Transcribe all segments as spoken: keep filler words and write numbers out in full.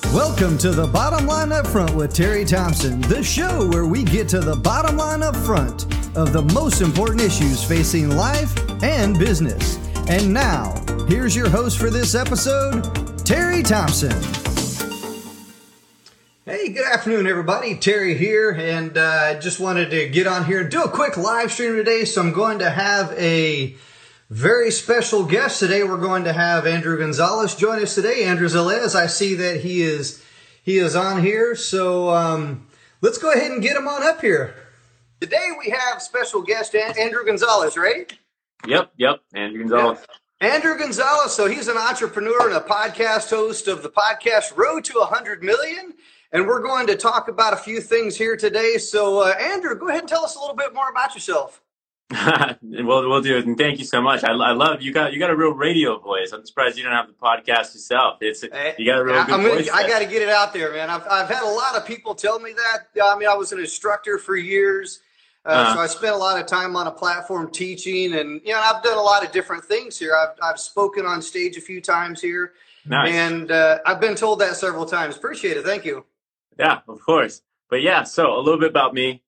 Welcome to the Bottom Line Up Front with Terry Thompson, the show where we get to the bottom line up front of the most important issues facing life and business. And now, here's your host for this episode, Terry Thompson. Hey, good afternoon, everybody. Terry here, and I uh, just wanted to get on here and do a quick live stream today. So I'm going to have a very special guest today. We're going to have Andrew Gonzalez join us today. Andrew Gonzalez, I see that he is he is on here. So um, let's go ahead and get him on up here. Today we have special guest Andrew Gonzalez, right? Yep, yep, Andrew Gonzalez. Yep. Andrew Gonzalez, so he's an entrepreneur and a podcast host of the podcast Road to one hundred million. And we're going to talk about a few things here today. So uh, Andrew, go ahead and tell us a little bit more about yourself. well, we'll do it, and thank you so much. I, I love you. Got you got a real radio voice. I'm surprised you don't have the podcast yourself. It's you got a real good I'm gonna, voice. I got to get it out there, man. I've I've had a lot of people tell me that. I mean, I was an instructor for years, uh, uh-huh. so I spent a lot of time on a platform teaching, and you know, I've done a lot of different things here. I've I've spoken on stage a few times here, nice. and uh, I've been told that several times. Appreciate it. Thank you. Yeah, of course. But yeah, so a little bit about me.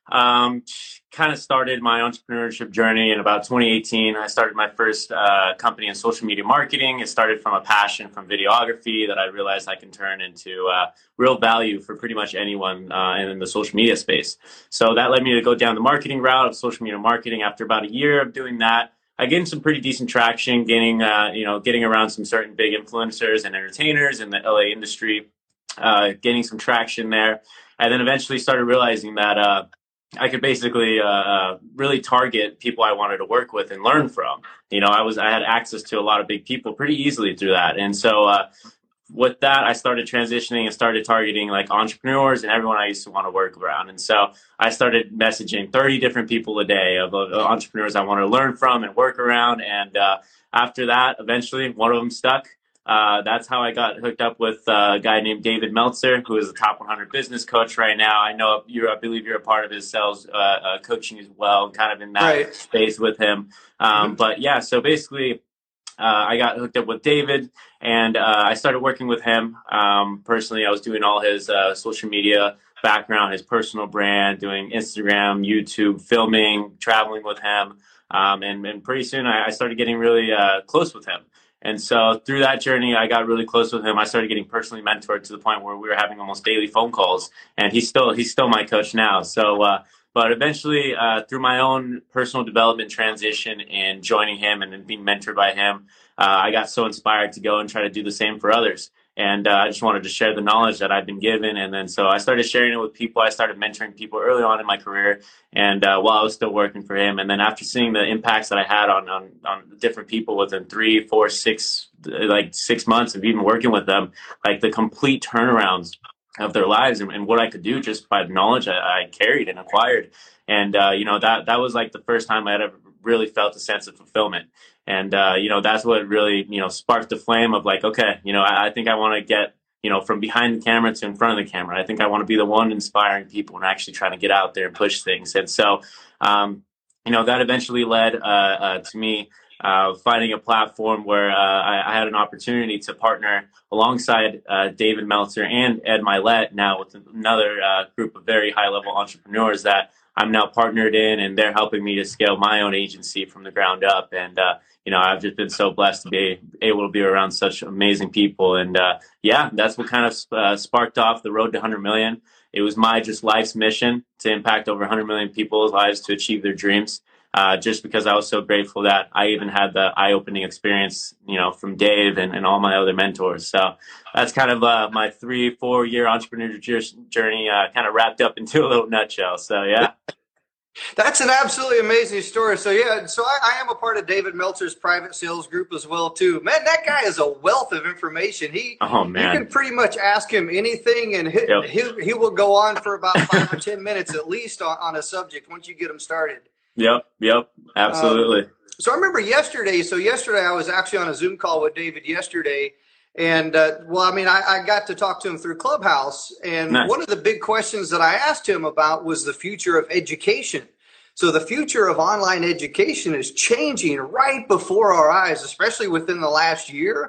Um, kind of started my entrepreneurship journey in about twenty eighteen. I started my first uh, company in social media marketing. It started from a passion from videography that I realized I can turn into uh, real value for pretty much anyone uh, in the social media space. So that led me to go down the marketing route of social media marketing. After about a year of doing that, I gained some pretty decent traction, gaining, uh, you know, getting around some certain big influencers and entertainers in the L A industry, uh, gaining some traction there. And then eventually started realizing that uh, I could basically uh, really target people I wanted to work with and learn from. You know, I was I had access to a lot of big people pretty easily through that. And so uh, with that, I started transitioning and started targeting like entrepreneurs and everyone I used to want to work around. And so I started messaging thirty different people a day of, of entrepreneurs I wanted to learn from and work around. And uh, after that, eventually one of them stuck. Uh, that's how I got hooked up with uh, a guy named David Meltzer, who is a top one hundred business coach right now. I know you, I believe you're a part of his sales uh, uh, coaching as well, kind of in that right. space with him. Um, mm-hmm. But yeah, so basically, uh, I got hooked up with David, and uh, I started working with him. Um, personally, I was doing all his uh, social media background, his personal brand, doing Instagram, YouTube, filming, traveling with him, um, and, and pretty soon I, I started getting really uh, close with him. And so through that journey, I got really close with him. I started getting personally mentored to the point where we were having almost daily phone calls. And he's still he's still my coach now. So, uh, but eventually, uh, through my own personal development transition and joining him and being mentored by him, uh, I got so inspired to go and try to do the same for others. And uh, I just wanted to share the knowledge that I've been given. And then so I started sharing it with people. I started mentoring people early on in my career, and uh, while I was still working for him. And then after seeing the impacts that I had on, on, on different people within three, four, six, like six months of even working with them, like the complete turnarounds of their lives and, and what I could do just by the knowledge I, I carried and acquired. And, uh, you know, that, that was like the first time I had ever really felt a sense of fulfillment. And, uh, you know, that's what really, you know, sparked the flame of like, okay, you know, I, I think I want to get, you know, from behind the camera to in front of the camera. I think I want to be the one inspiring people and actually trying to get out there and push things. And so, um, you know, that eventually led uh, uh, to me uh, finding a platform where uh, I, I had an opportunity to partner alongside uh, David Meltzer and Ed Milet now with another uh, group of very high-level entrepreneurs that I'm now partnered in, and they're helping me to scale my own agency from the ground up. And, uh, you know, I've just been so blessed to be able to be around such amazing people. And, uh, yeah, that's what kind of uh, sparked off the road to one hundred million. It was my just life's mission to impact over one hundred million people's lives to achieve their dreams. Uh, just because I was so grateful that I even had the eye-opening experience, you know, from Dave and, and all my other mentors. So that's kind of uh, my three, four-year entrepreneurial journey uh, kind of wrapped up into a little nutshell. So, yeah. That's an absolutely amazing story. So, yeah, so I, I am a part of David Meltzer's private sales group as well, too. Man, that guy is a wealth of information. He, oh, man. You can pretty much ask him anything, and he, yep. he, he will go on for about five or ten minutes at least on, on a subject once you get him started. Yep, yep, absolutely. Um, so I remember yesterday, so yesterday I was actually on a Zoom call with David yesterday, and, uh, well, I mean, I, I got to talk to him through Clubhouse, and nice. One of the big questions that I asked him about was the future of education. So the future of online education is changing right before our eyes, especially within the last year.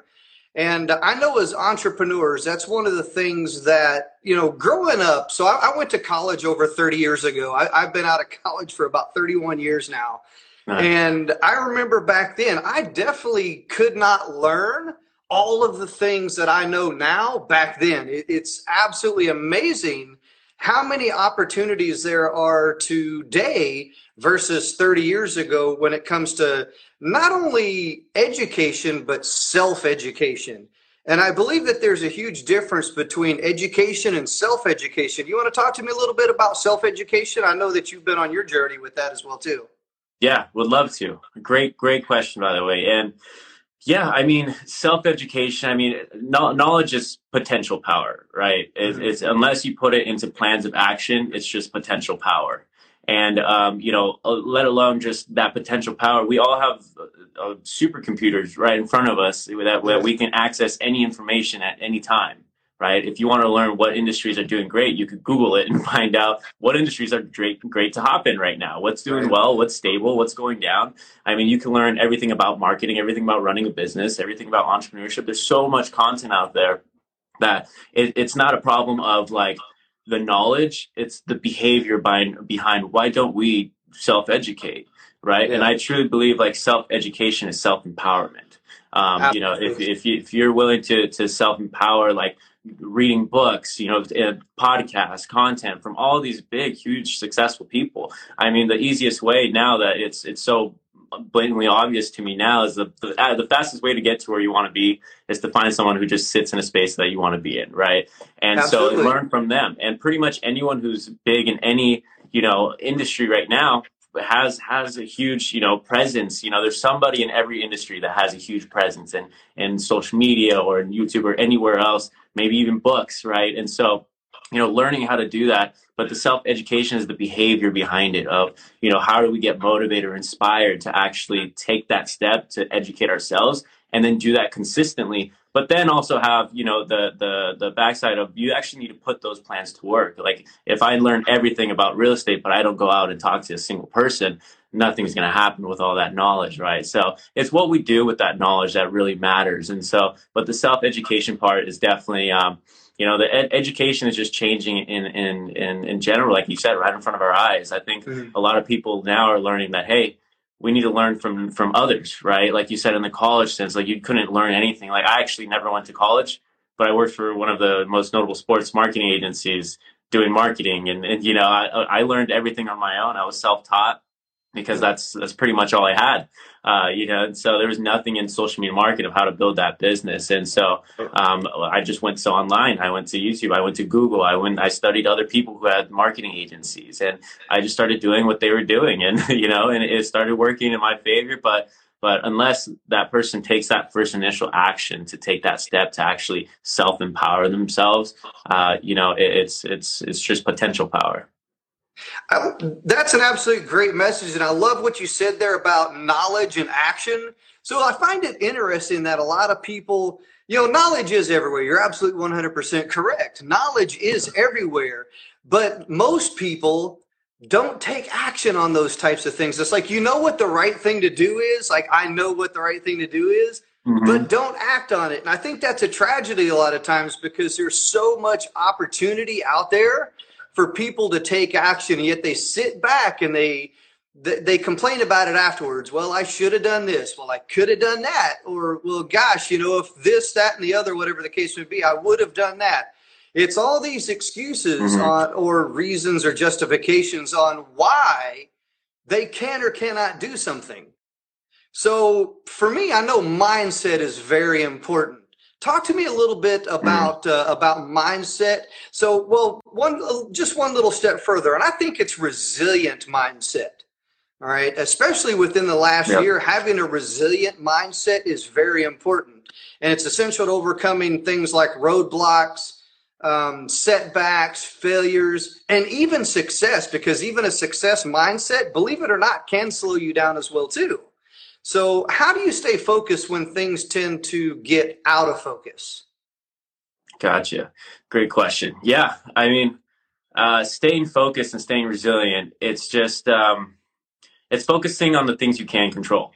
And I know as entrepreneurs, that's one of the things that, you know, growing up. So I, I went to college over thirty years ago. I, I've been out of college for about thirty-one years now. Nice. And I remember back then, I definitely could not learn all of the things that I know now back then. It, it's absolutely amazing how many opportunities there are today versus thirty years ago when it comes to not only education, but self-education. And I believe that there's a huge difference between education and self-education. You want to talk to me a little bit about self-education? I know that you've been on your journey with that as well, too. Yeah, would love to. Great, great question, by the way. And yeah, I mean, self-education, I mean, no, knowledge is potential power, right? It's, Mhm. it's unless you put it into plans of action, it's just potential power. And, um, you know, uh, let alone just that potential power. We all have uh, uh, supercomputers right in front of us that, that we can access any information at any time, right? If you want to learn what industries are doing great, you could Google it and find out what industries are great, great to hop in right now. What's doing Right. well, what's stable, what's going down. I mean, you can learn everything about marketing, everything about running a business, everything about entrepreneurship. There's so much content out there that it, it's not a problem of like the knowledge, it's the behavior behind, behind why don't we self-educate, right? Yeah. And I truly believe like self-education is self-empowerment. Um, you know, if, Absolutely. if, you, if you're willing to, to self-empower, like reading books, you know, uh, podcasts, content from all these big, huge, successful people. I mean, the easiest way now that it's it's so blatantly obvious to me now is the the, uh, the fastest way to get to where you want to be is to find someone who just sits in a space that you want to be in, right? And so Absolutely. learn from them. And pretty much anyone who's big in any, you know, industry right now has has a huge, you know, presence. You know, there's somebody in every industry that has a huge presence in in social media or in YouTube or anywhere else, maybe even books, right? And so, you know, learning how to do that, but the self-education is the behavior behind it of, you know, how do we get motivated or inspired to actually take that step to educate ourselves and then do that consistently. But then also have, you know, the the the backside of you actually need to put those plans to work. Like if I learn everything about real estate, but I don't go out and talk to a single person, nothing's going to happen with all that knowledge, right? So it's what we do with that knowledge that really matters. And so, but the self-education part is definitely, um, you know, the ed- education is just changing in, in, in, in general, like you said, right in front of our eyes. I think Mhm. a lot of people now are learning that, hey, we need to learn from, from others, right? Like you said, in the college sense, like you couldn't learn anything. Like I actually never went to college, but I worked for one of the most notable sports marketing agencies doing marketing. And, and you know, I, I learned everything on my own. I was self-taught because that's that's pretty much all I had, uh, you know. And so there was nothing in social media marketing of how to build that business. And so um, I just went to online. I went to YouTube. I went to Google. I went. I studied other people who had marketing agencies, and I just started doing what they were doing, and you know, and it started working in my favor. But but unless that person takes that first initial action to take that step to actually self empower themselves, uh, you know, it, it's it's it's just potential power. I, that's an absolutely great message. And I love what you said there about knowledge and action. So I find it interesting that a lot of people, you know, knowledge is everywhere. You're absolutely one hundred percent correct. Knowledge is everywhere. But most people don't take action on those types of things. It's like, you know what the right thing to do is? Like, I know what the right thing to do is, Mm-hmm. but don't act on it. And I think that's a tragedy a lot of times because there's so much opportunity out there for people to take action, and yet they sit back and they they complain about it afterwards. Well, I should have done this. Well, I could have done that. Or, well, gosh, you know, if this, that, and the other, whatever the case would be, I would have done that. It's all these excuses Mm-hmm. on, or reasons or justifications on why they can or cannot do something. So for me, I know mindset is very important. Talk to me a little bit Mm-hmm. about uh, about mindset. So, well, one just one little step further, and I think it's resilient mindset. All right, especially within the last Yep. year, having a resilient mindset is very important, and it's essential to overcoming things like roadblocks, um, setbacks, failures, and even success. Because even a success mindset, believe it or not, can slow you down as well too. So, how do you stay focused when things tend to get out of focus? Gotcha. Great question. Yeah, I mean, uh, staying focused and staying resilient. It's just um, it's focusing on the things you can control.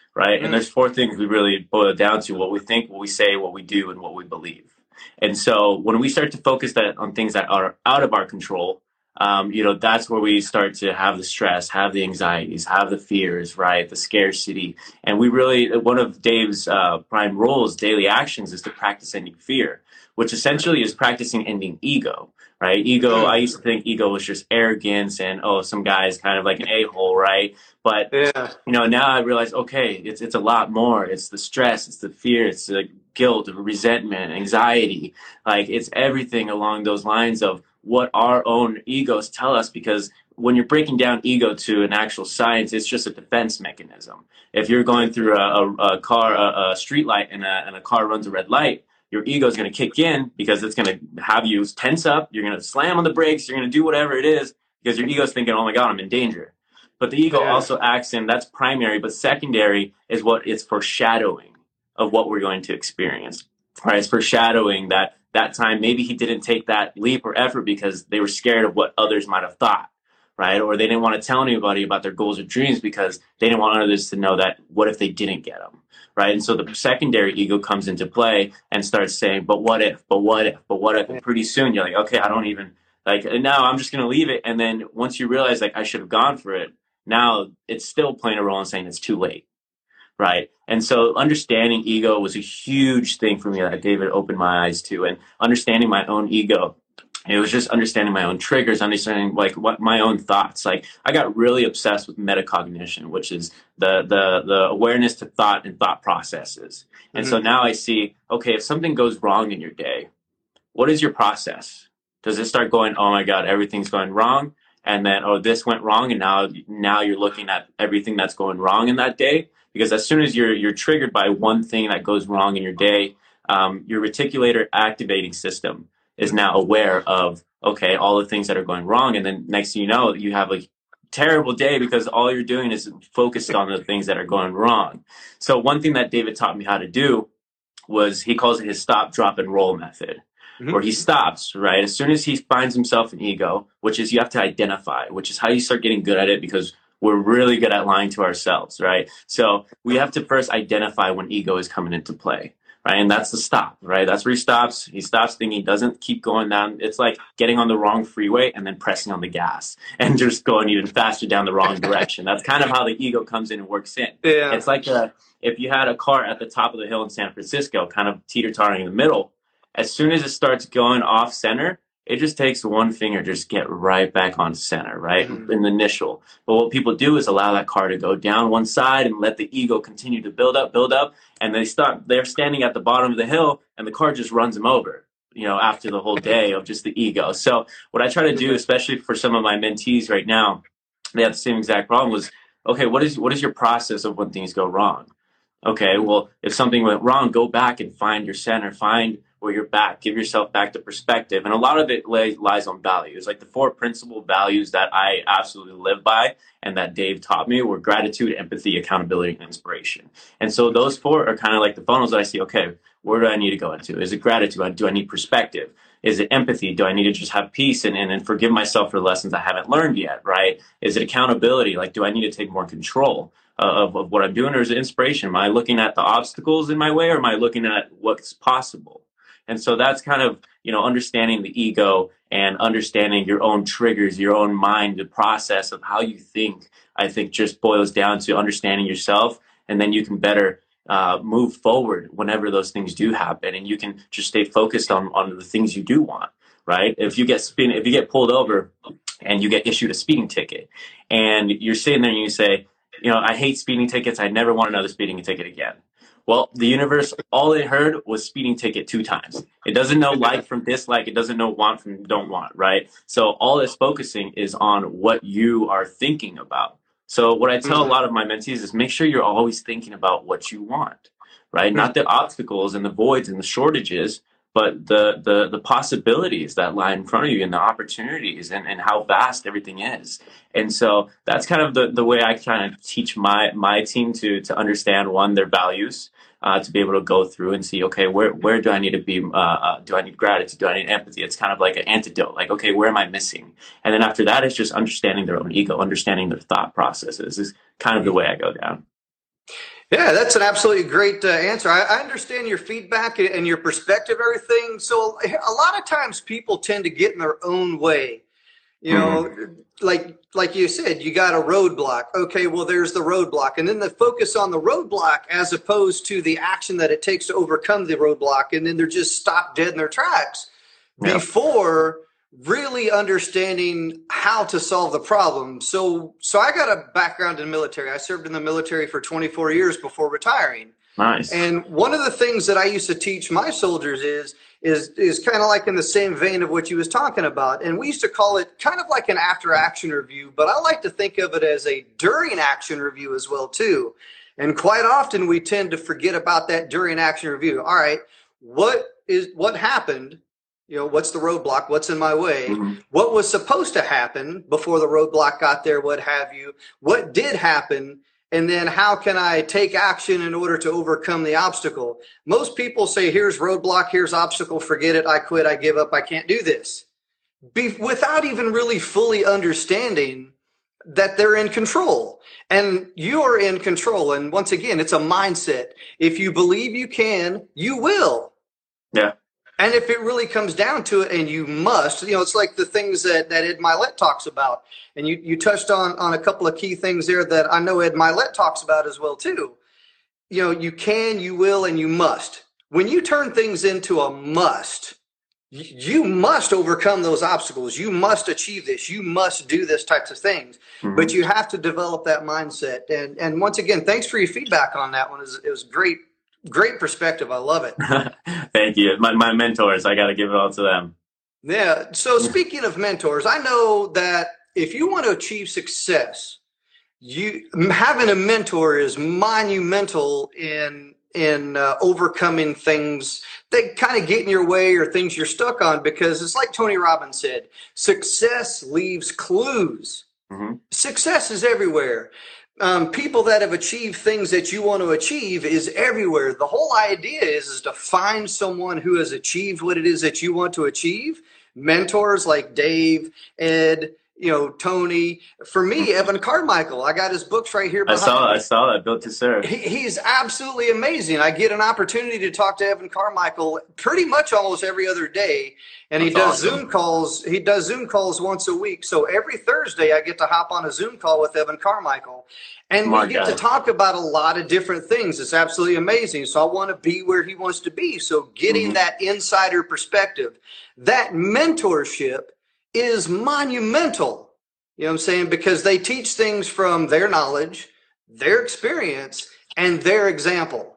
right? And Mm. there's four things we really boil it down to: what we think, what we say, what we do, and what we believe. And so when we start to focus that on things that are out of our control, um, you know, that's where we start to have the stress, have the anxieties, have the fears, right? The scarcity. And we really, one of Dave's uh, prime roles, daily actions, is to practice ending fear, which essentially is practicing ending ego, right? Ego, I used to think ego was just arrogance and, oh, some guy is kind of like an a-hole, right? But Yeah. you know, now I realize, okay, it's it's a lot more. It's the stress, it's the fear, it's the guilt, resentment, anxiety. Like it's everything along those lines of what our own egos tell us. Because when you're breaking down ego to an actual science, it's just a defense mechanism. If you're going through a, a, a car, a, a street light, and a, and a car runs a red light, your ego is going to kick in because it's going to have you tense up. You're going to slam on the brakes. You're going to do whatever it is because your ego is thinking, oh my God, I'm in danger. But the ego Yeah. also acts in, that's primary, but secondary is what it's foreshadowing of what we're going to experience. Right? It's foreshadowing that that time maybe he didn't take that leap or effort because they were scared of what others might have thought, right? Or they didn't want to tell anybody about their goals or dreams because they didn't want others to know that what if they didn't get them, right? And so the secondary ego comes into play and starts saying, but what if, but what if, but what if? And pretty soon you're like, okay, I don't even, like, now I'm just going to leave it. And then once you realize, like, I should have gone for it, now it's still playing a role in saying it's too late, right? And so understanding ego was a huge thing for me that David opened my eyes to, and understanding my own ego. It was just understanding my own triggers, understanding like what my own thoughts. Like I got really obsessed with metacognition, which is the the the awareness to thought and thought processes. And mm-hmm. so now I see, okay, if something goes wrong in your day, what is your process? Does it start going, oh my God, everything's going wrong? And then, oh, this went wrong, and now now you're looking at everything that's going wrong in that day. Because as soon as you're you're triggered by one thing that goes wrong in your day, um, your reticulator activating system is now aware of, okay, all the things that are going wrong. And then next thing you know, you have a terrible day because all you're doing is focused on the things that are going wrong. So one thing that David taught me how to do was, he calls it his stop, drop, and roll method. Mm-hmm. Where he stops, right? As soon as he finds himself in ego, which is you have to identify, which is how you start getting good at it, because we're really good at lying to ourselves, right? So we have to first identify when ego is coming into play, right? And that's the stop, right? That's where he stops. He stops thinking, doesn't keep going down. It's like getting on the wrong freeway and then pressing on the gas and just going even faster down the wrong direction. That's kind of how the ego comes in and works in. Yeah. It's like a, if you had a car at the top of the hill in San Francisco, kind of teeter-tottering in the middle, as soon as it starts going off center, it just takes one finger to just get right back on center, right? Mm-hmm. In the initial. But what people do is allow that car to go down one side and let the ego continue to build up, build up. And they start, they're standing at the bottom of the hill and the car just runs them over, you know, after the whole day of just the ego. So what I try to do, especially for some of my mentees right now, they have the same exact problem, was, okay, what is, what is your process of when things go wrong? Okay, well, if something went wrong, go back and find your center, find where you're back, give yourself back to perspective. And a lot of it lay, lies on values. Like the four principal values that I absolutely live by and that Dave taught me were gratitude, empathy, accountability, and inspiration. And so those four are kind of like the funnels that I see, okay, where do I need to go into? Is it gratitude? Do I need perspective? Is it empathy? Do I need to just have peace and, and, and forgive myself for the lessons I haven't learned yet, right? Is it accountability? Like, do I need to take more control of, of what I'm doing? Or is it inspiration? Am I looking at the obstacles in my way, or am I looking at what's possible? And so that's kind of, you know, understanding the ego and understanding your own triggers, your own mind, the process of how you think, I think just boils down to understanding yourself. And then you can better uh, move forward whenever those things do happen. And you can just stay focused on, on the things you do want, right? If you get spin, if you get pulled over and you get issued a speeding ticket and you're sitting there and you say, you know, I hate speeding tickets. I never want another speeding ticket again. Well, the universe, all it heard was speeding ticket two times. It doesn't know like from dislike. It doesn't know want from don't want, right? So all it's focusing is on what you are thinking about. So what I tell a lot of my mentees is make sure you're always thinking about what you want, right? Not the obstacles and the voids and the shortages, but the the the possibilities that lie in front of you and the opportunities and, and how vast everything is. And so that's kind of the, the way I kind of teach my my team to to understand, one, their values, uh, to be able to go through and see, okay, where where do I need to be? Uh, uh, do I need gratitude? Do I need empathy? It's kind of like an antidote. Like, okay, where am I missing? And then after that, it's just understanding their own ego, understanding their thought processes is kind of the way I go down. Yeah, that's an absolutely great uh, answer. I, I understand your feedback and your perspective, everything. So a lot of times people tend to get in their own way. You Hmm. know, like like you said, you got a roadblock. Okay, well, there's the roadblock, and then the focus on the roadblock as opposed to the action that it takes to overcome the roadblock, and then they're just stopped dead in their tracks Yeah. before really understanding how to solve the problem. So, so I got a background in the military. I served in the military for twenty-four years before retiring. Nice. And one of the things that I used to teach my soldiers is is is kind of like in the same vein of what you was talking about. And we used to call it kind of like an after action review, but I like to think of it as a during action review as well too. And quite often we tend to forget about that during action review. All right, what is what happened? You know, what's the roadblock? What's in my way? Hmm. What was supposed to happen before the roadblock got there? What have you? What did happen? And then how can I take action in order to overcome the obstacle? Most people say, here's roadblock, here's obstacle, forget it, I quit, I give up, I can't do this. Be, without even really fully understanding that they're in control. And you're in control. And once again, it's a mindset. If you believe you can, you will. Yeah. And if it really comes down to it, and you must, you know, it's like the things that, that Ed Milet talks about. And you, you touched on, on a couple of key things there that I know Ed Milet talks about as well, too. You know, you can, you will, and you must. When you turn things into a must, you must overcome those obstacles. You must achieve this. You must do this types of things. Hmm. But you have to develop that mindset. And and once again, thanks for your feedback on that one. It was, it was great. Great perspective. I love it. Thank you. My, my mentors, I got to give it all to them. Yeah. So speaking of mentors, I know that if you want to achieve success, you having a mentor is monumental in in uh, overcoming things that kind of get in your way or things you're stuck on, because it's like Tony Robbins said, success leaves clues. Hmm. Success is everywhere. Um, people that have achieved things that you want to achieve is everywhere. The whole idea is, is to find someone who has achieved what it is that you want to achieve. Mentors like Dave, Ed, you know, Tony. For me, Evan Carmichael, I got his books right here I behind saw, me. I saw that. Built to Serve. He, he's absolutely amazing. I get an opportunity to talk to Evan Carmichael pretty much almost every other day. And he That's does awesome. Zoom calls. He does Zoom calls once a week. So every Thursday I get to hop on a Zoom call with Evan Carmichael. And Smart we get guy. to talk about a lot of different things. It's absolutely amazing. So I want to be where he wants to be. So getting Mhm. that insider perspective, that mentorship is monumental. You know what I'm saying? Because they teach things from their knowledge, their experience, and their example.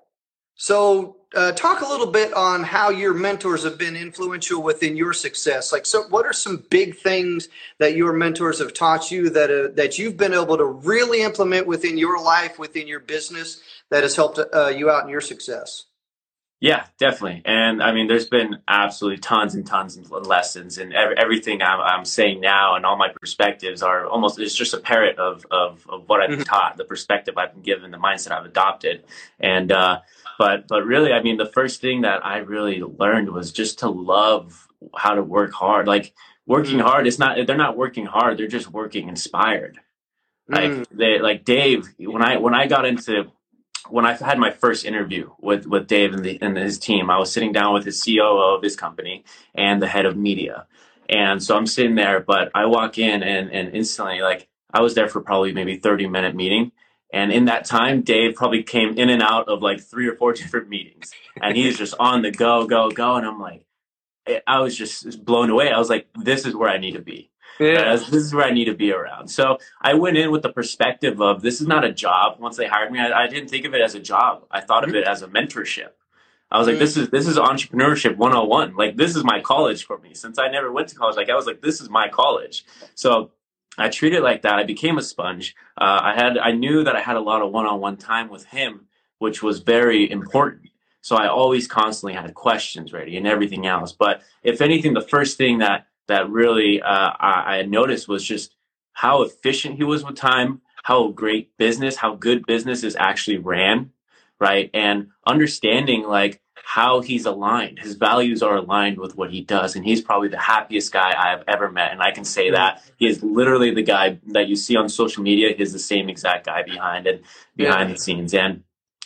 So uh, talk a little bit on how your mentors have been influential within your success. Like, so what are some big things that your mentors have taught you that uh, that you've been able to really implement within your life, within your business, that has helped uh, you out in your success? Yeah, definitely. And I mean, there's been absolutely tons and tons of lessons, and ev- everything I'm, I'm saying now and all my perspectives are almost, it's just a parrot of, of, of what I've been Mhm. taught, the perspective I've been given, the mindset I've adopted. And, uh, but, but really, I mean, the first thing that I really learned was just to love how to work hard. Like working Mhm. hard, it's not, they're not working hard. They're just working inspired. Like Mhm. they, like Dave, when I, when I got into, when I had my first interview with, with Dave and, the, and his team, I was sitting down with his C O O of his company and the head of media. And so I'm sitting there, but I walk in and, and instantly, like, I was there for probably maybe thirty minute meeting. And in that time, Dave probably came in and out of like three or four different meetings. And he's just on the go, go, go. And I'm like, I was just blown away. I was like, this is where I need to be. Yeah. Uh, this is where I need to be around. So I went in with the perspective of this is not a job. Once they hired me, I, I didn't think of it as a job. I thought of it as a mentorship. I was like, this is this is entrepreneurship one oh one. Like, this is my college for me. Since I never went to college, like I was like, this is my college. So I treated it like that. I became a sponge. Uh, I had I knew that I had a lot of one-on-one time with him, which was very important. So I always constantly had questions ready and everything else. But if anything, the first thing that that really uh, I, I noticed was just how efficient he was with time, how great business, how good business is actually ran, right? And understanding like how he's aligned. His values are aligned with what he does. And he's probably the happiest guy I've ever met. And I can say that he is literally the guy that you see on social media. He's the same exact guy behind it, behind Yeah. the scenes. And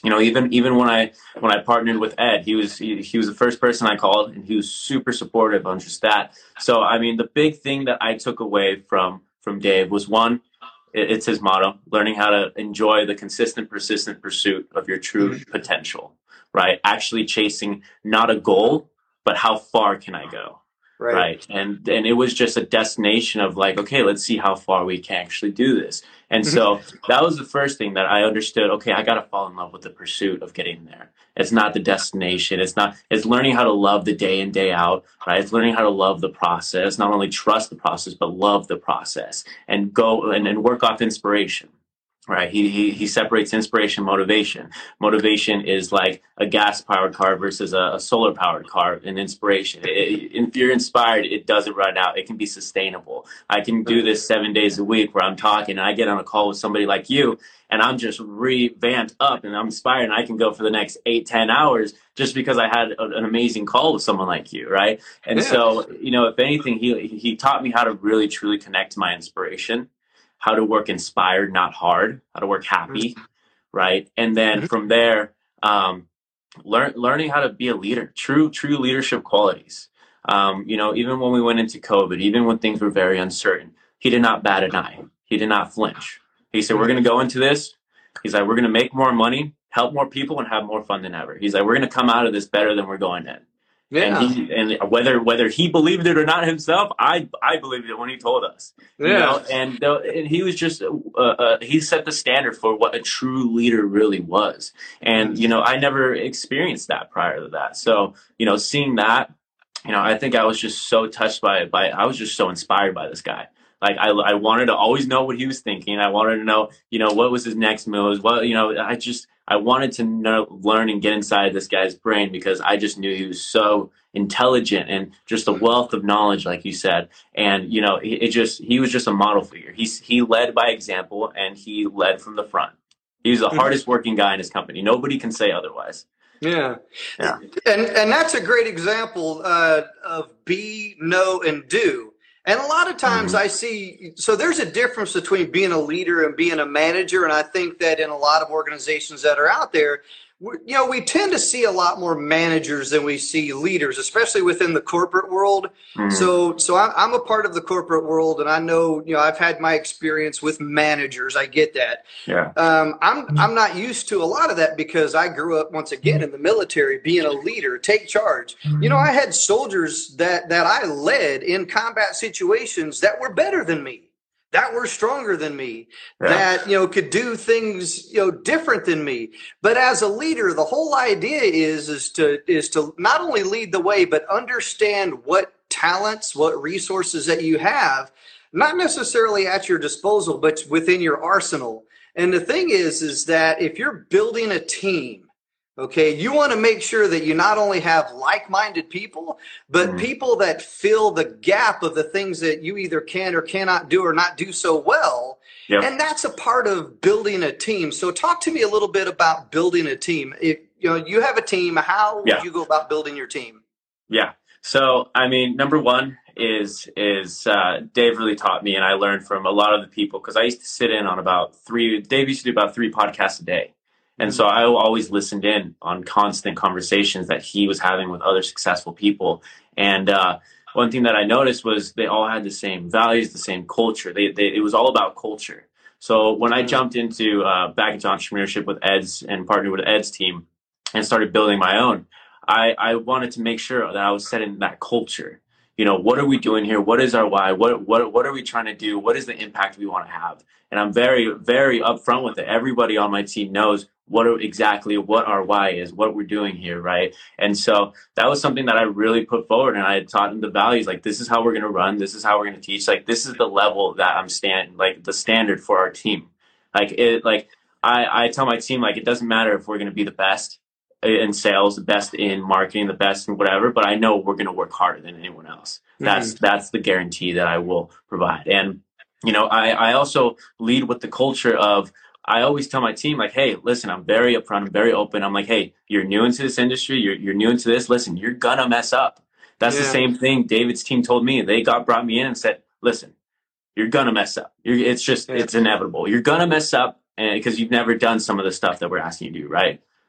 You know, even even when I when I partnered with Ed, he was he, he was the first person I called, and he was super supportive on just that. So I mean, the big thing that I took away from from Dave was, one, it, it's his motto: learning how to enjoy the consistent, persistent pursuit of your true mm-hmm. potential. Right, actually chasing not a goal, but how far can I go? Right. right. And and it was just a destination of like, okay, let's see how far we can actually do this. And so that was the first thing that I understood. Okay, I got to fall in love with the pursuit of getting there. It's not the destination. It's not, it's learning how to love the day in, day out, right? It's learning how to love the process, not only trust the process, but love the process and go and, and work off inspiration. Right. He, he, he separates inspiration, motivation. Motivation is like a gas powered car versus a, a solar powered car. And inspiration, it, it, if you're inspired, it doesn't run out. It can be sustainable. I can do this seven days a week where I'm talking and I get on a call with somebody like you and I'm just revamped up and I'm inspired and I can go for the next eight, ten hours just because I had a, an amazing call with someone like you. Right. And yeah. so, you know, if anything, he, he taught me how to really, truly connect to my inspiration. How to work inspired, not hard, how to work happy, right? And then from there, um, learn, learning how to be a leader, true, true leadership qualities. Um, you know, even when we went into COVID, even when things were very uncertain, he did not bat an eye. He did not flinch. He said, we're going to go into this. He's like, we're going to make more money, help more people, and have more fun than ever. He's like, we're going to come out of this better than we're going in. Yeah. And, he, and whether whether he believed it or not himself, I I believed it when he told us. Yeah. You know? And, uh, and he was just uh, uh, he set the standard for what a true leader really was. And you know, I never experienced that prior to that. So you know, seeing that, you know, I think I was just so touched by it. By I was just so inspired by this guy. Like I, I wanted to always know what he was thinking. I wanted to know, you know, what was his next moves. What, you know, I just, I wanted to know, learn and get inside this guy's brain because I just knew he was so intelligent and just a wealth of knowledge, like you said. And, you know, it, it just, he was just a model figure. He's, he led by example and he led from the front. He was the mm-hmm. hardest working guy in his company. Nobody can say otherwise. Yeah. Yeah. And, and that's a great example uh, of be, know, and do. And a lot of times mm-hmm. I see, so there's a difference between being a leader and being a manager. And I think that in a lot of organizations that are out there, you know, we tend to see a lot more managers than we see leaders, especially within the corporate world. Mm-hmm. So, so I'm, I'm a part of the corporate world, and I know, you know, I've had my experience with managers. I get that. Yeah. Um, I'm, I'm not used to a lot of that because I grew up once again in the military, being a leader, take charge. Mm-hmm. You know, I had soldiers that, that I led in combat situations that were better than me, that were stronger than me, yeah. that, you know, could do things, you know, different than me. But as a leader, the whole idea is, is to, is to not only lead the way, but understand what talents, what resources that you have, not necessarily at your disposal, but within your arsenal. And the thing is, is that if you're building a team, okay, you want to make sure that you not only have like-minded people, but mm-hmm. people that fill the gap of the things that you either can or cannot do or not do so well. Yep. And that's a part of building a team. So talk to me a little bit about building a team. If you know you have a team, how would yeah. you go about building your team? Yeah. So, I mean, number one is is uh, Dave really taught me, and I learned from a lot of the people, because I used to sit in on about three, Dave used to do about three podcasts a day. And so I always listened in on constant conversations that he was having with other successful people. And uh, one thing that I noticed was they all had the same values, the same culture. They, they it was all about culture. So when I jumped into uh, back into entrepreneurship with Ed's and partnered with Ed's team and started building my own, I, I wanted to make sure that I was setting that culture. You know, what are we doing here? What is our why? What what what are we trying to do? What is the impact we want to have? And I'm very, very upfront with it. Everybody on my team knows what are, exactly what our why is, what we're doing here, right? And so that was something that I really put forward, and I had taught them the values. Like, this is how we're going to run. This is how we're going to teach. Like, this is the level that I'm stand, like the standard for our team. Like it, like I, I tell my team, like, it doesn't matter if we're going to be the best in sales, the best in marketing, the best in whatever, but I know we're going to work harder than anyone else. That's, mm-hmm. that's the guarantee that I will provide. And, you know, I, I also lead with the culture of, I always tell my team, like, hey, listen, I'm very upfront, I'm very open. I'm like, hey, you're new into this industry, you're you're new into this. Listen, you're gonna mess up. That's yeah. the same thing David's team told me. They got brought me in and said, listen, you're gonna mess up. You're, it's just, yeah. it's inevitable. You're gonna mess up because you've never done some of the stuff that we're asking you to do, right?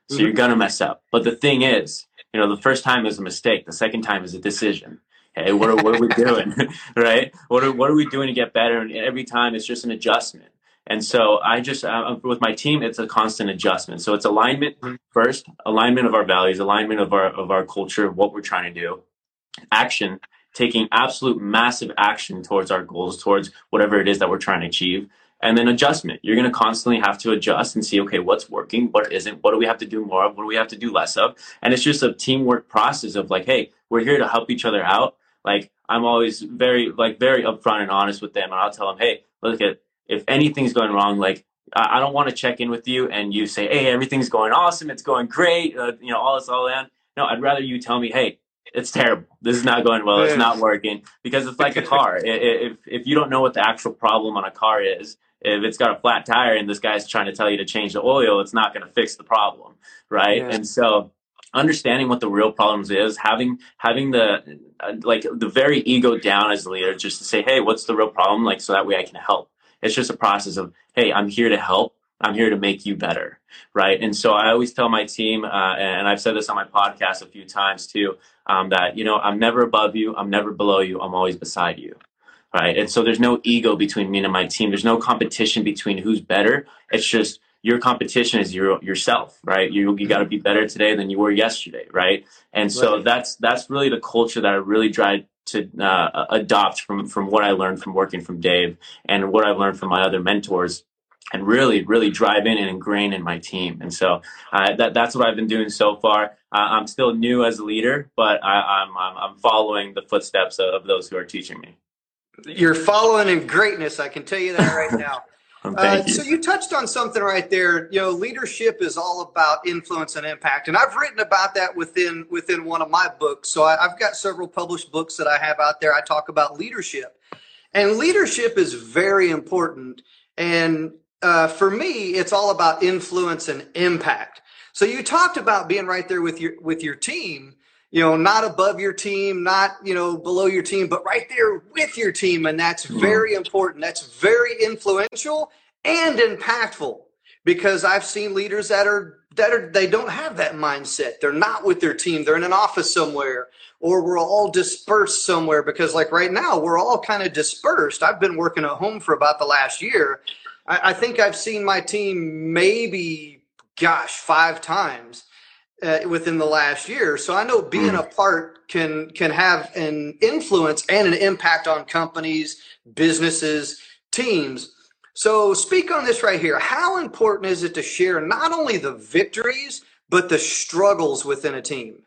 So you're going to mess up. But the thing is, you know, the first time is a mistake. The second time is a decision. Hey, what are, what are we doing? Right? What are, what are we doing to get better? And every time it's just an adjustment. And so I just, uh, with my team, it's a constant adjustment. So it's alignment first, alignment of our values, alignment of our, of our culture, of what we're trying to do. Action, taking absolute massive action towards our goals, towards whatever it is that we're trying to achieve. And then adjustment. You're going to constantly have to adjust and see, okay, what's working, what isn't, what do we have to do more of, what do we have to do less of? And it's just a teamwork process of like, hey, we're here to help each other out. Like, I'm always very, like, very upfront and honest with them. And I'll tell them, hey, look at, if anything's going wrong, like, I don't want to check in with you and you say, hey, everything's going awesome, it's going great, uh, you know, all this, all that. No, I'd rather you tell me, hey, it's terrible. This is not going well. It's not working. Because it's like a car. If if you don't know what the actual problem on a car is, if it's got a flat tire and this guy's trying to tell you to change the oil, it's not going to fix the problem, right? Yeah. And so understanding what the real problems is, having having the uh, like the very ego down as a leader, just to say, hey, what's the real problem? Like, so that way I can help. It's just a process of, hey, I'm here to help. I'm here to make you better, right? And so I always tell my team, uh, and I've said this on my podcast a few times too, um, that, you know, I'm never above you. I'm never below you. I'm always beside you, right? And so there's no ego between me and my team. There's no competition between who's better. It's just your competition is your yourself, right? You you got to be better today than you were yesterday, right? And so right. that's that's really the culture that I really tried to uh, adopt from from what I learned from working from Dave and what I've learned from my other mentors, and really, really drive in and ingrain in my team. And so uh, that that's what I've been doing so far. Uh, I'm still new as a leader, but I, I'm, I'm I'm following the footsteps of those who are teaching me. You're following in greatness. I can tell you that right now. Thank uh, you. So you touched on something right there. You know, leadership is all about influence and impact, and I've written about that within within one of my books. So I, I've got several published books that I have out there. I talk about leadership, and leadership is very important. And Uh, for me, it's all about influence and impact. So you talked about being right there with your with your team, you know, not above your team, not, you know, below your team, but right there with your team. And that's very important. That's very influential and impactful, because I've seen leaders that are that are they don't have that mindset. They're not with their team. They're in an office somewhere, or we're all dispersed somewhere, because like right now, we're all kind of dispersed. I've been working at home for about the last year. I think I've seen my team maybe, gosh, five times uh, within the last year. So I know being mm. apart can can have an influence and an impact on companies, businesses, teams. So speak on this right here. How important is it to share not only the victories, but the struggles within a team?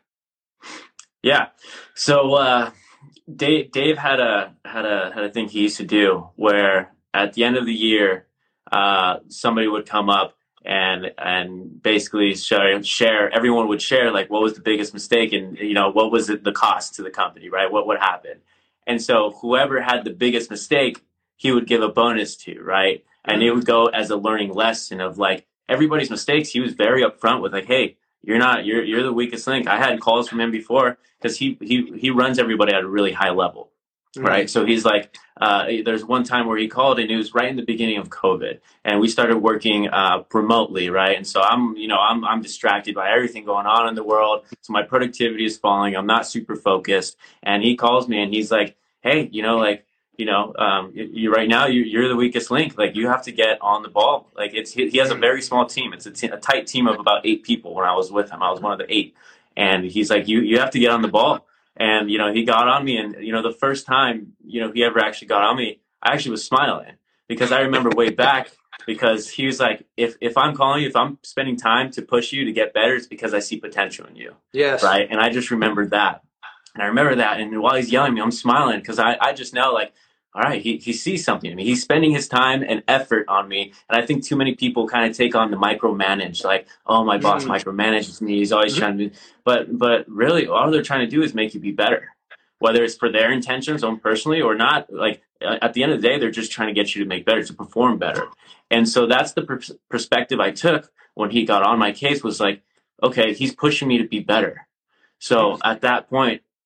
Yeah. So uh, Dave, Dave had a had a had a thing he used to do where at the end of the year, Uh, somebody would come up and and basically share, share, everyone would share, like, what was the biggest mistake, and, you know, what was it, the cost to the company, right? What would happen? And so whoever had the biggest mistake, he would give a bonus to, right? And it would go as a learning lesson of, like, everybody's mistakes. He was very upfront with, like, hey, you're not, you're you're the weakest link. I had calls from him before, because he, he, he runs everybody at a really high level. Right. So he's like, uh, there's one time where he called, and it was right in the beginning of COVID, and we started working uh, remotely. Right. And so I'm, you know, I'm, I'm distracted by everything going on in the world. So my productivity is falling. I'm not super focused. And he calls me and he's like, hey, you know, like, you know, um, you, you right now you, you're the weakest link. Like, you have to get on the ball. Like, it's, he, he has a very small team. It's a, t- a tight team of about eight people. When I was with him, I was one of the eight. And he's like, you, you have to get on the ball. And, you know, he got on me, and, you know, the first time, you know, he ever actually got on me, I actually was smiling, because I remember way back, because he was like, if, if I'm calling you, if I'm spending time to push you to get better, it's because I see potential in you. Yes. Right. And I just remembered that. And I remember that. And while he's yelling at me, I'm smiling, because I, I just know, like, all right, he, he sees something in me. He's spending his time and effort on me. And I think too many people kind of take on the micromanage, like, oh, my boss mm-hmm. micromanages me. He's always mm-hmm. trying to be, but, but really all they're trying to do is make you be better, whether it's for their intentions, own personally or not. Like, at the end of the day, they're just trying to get you to make better, to perform better. And so that's the pers- perspective I took when he got on my case, was like, okay, he's pushing me to be better. So at that point,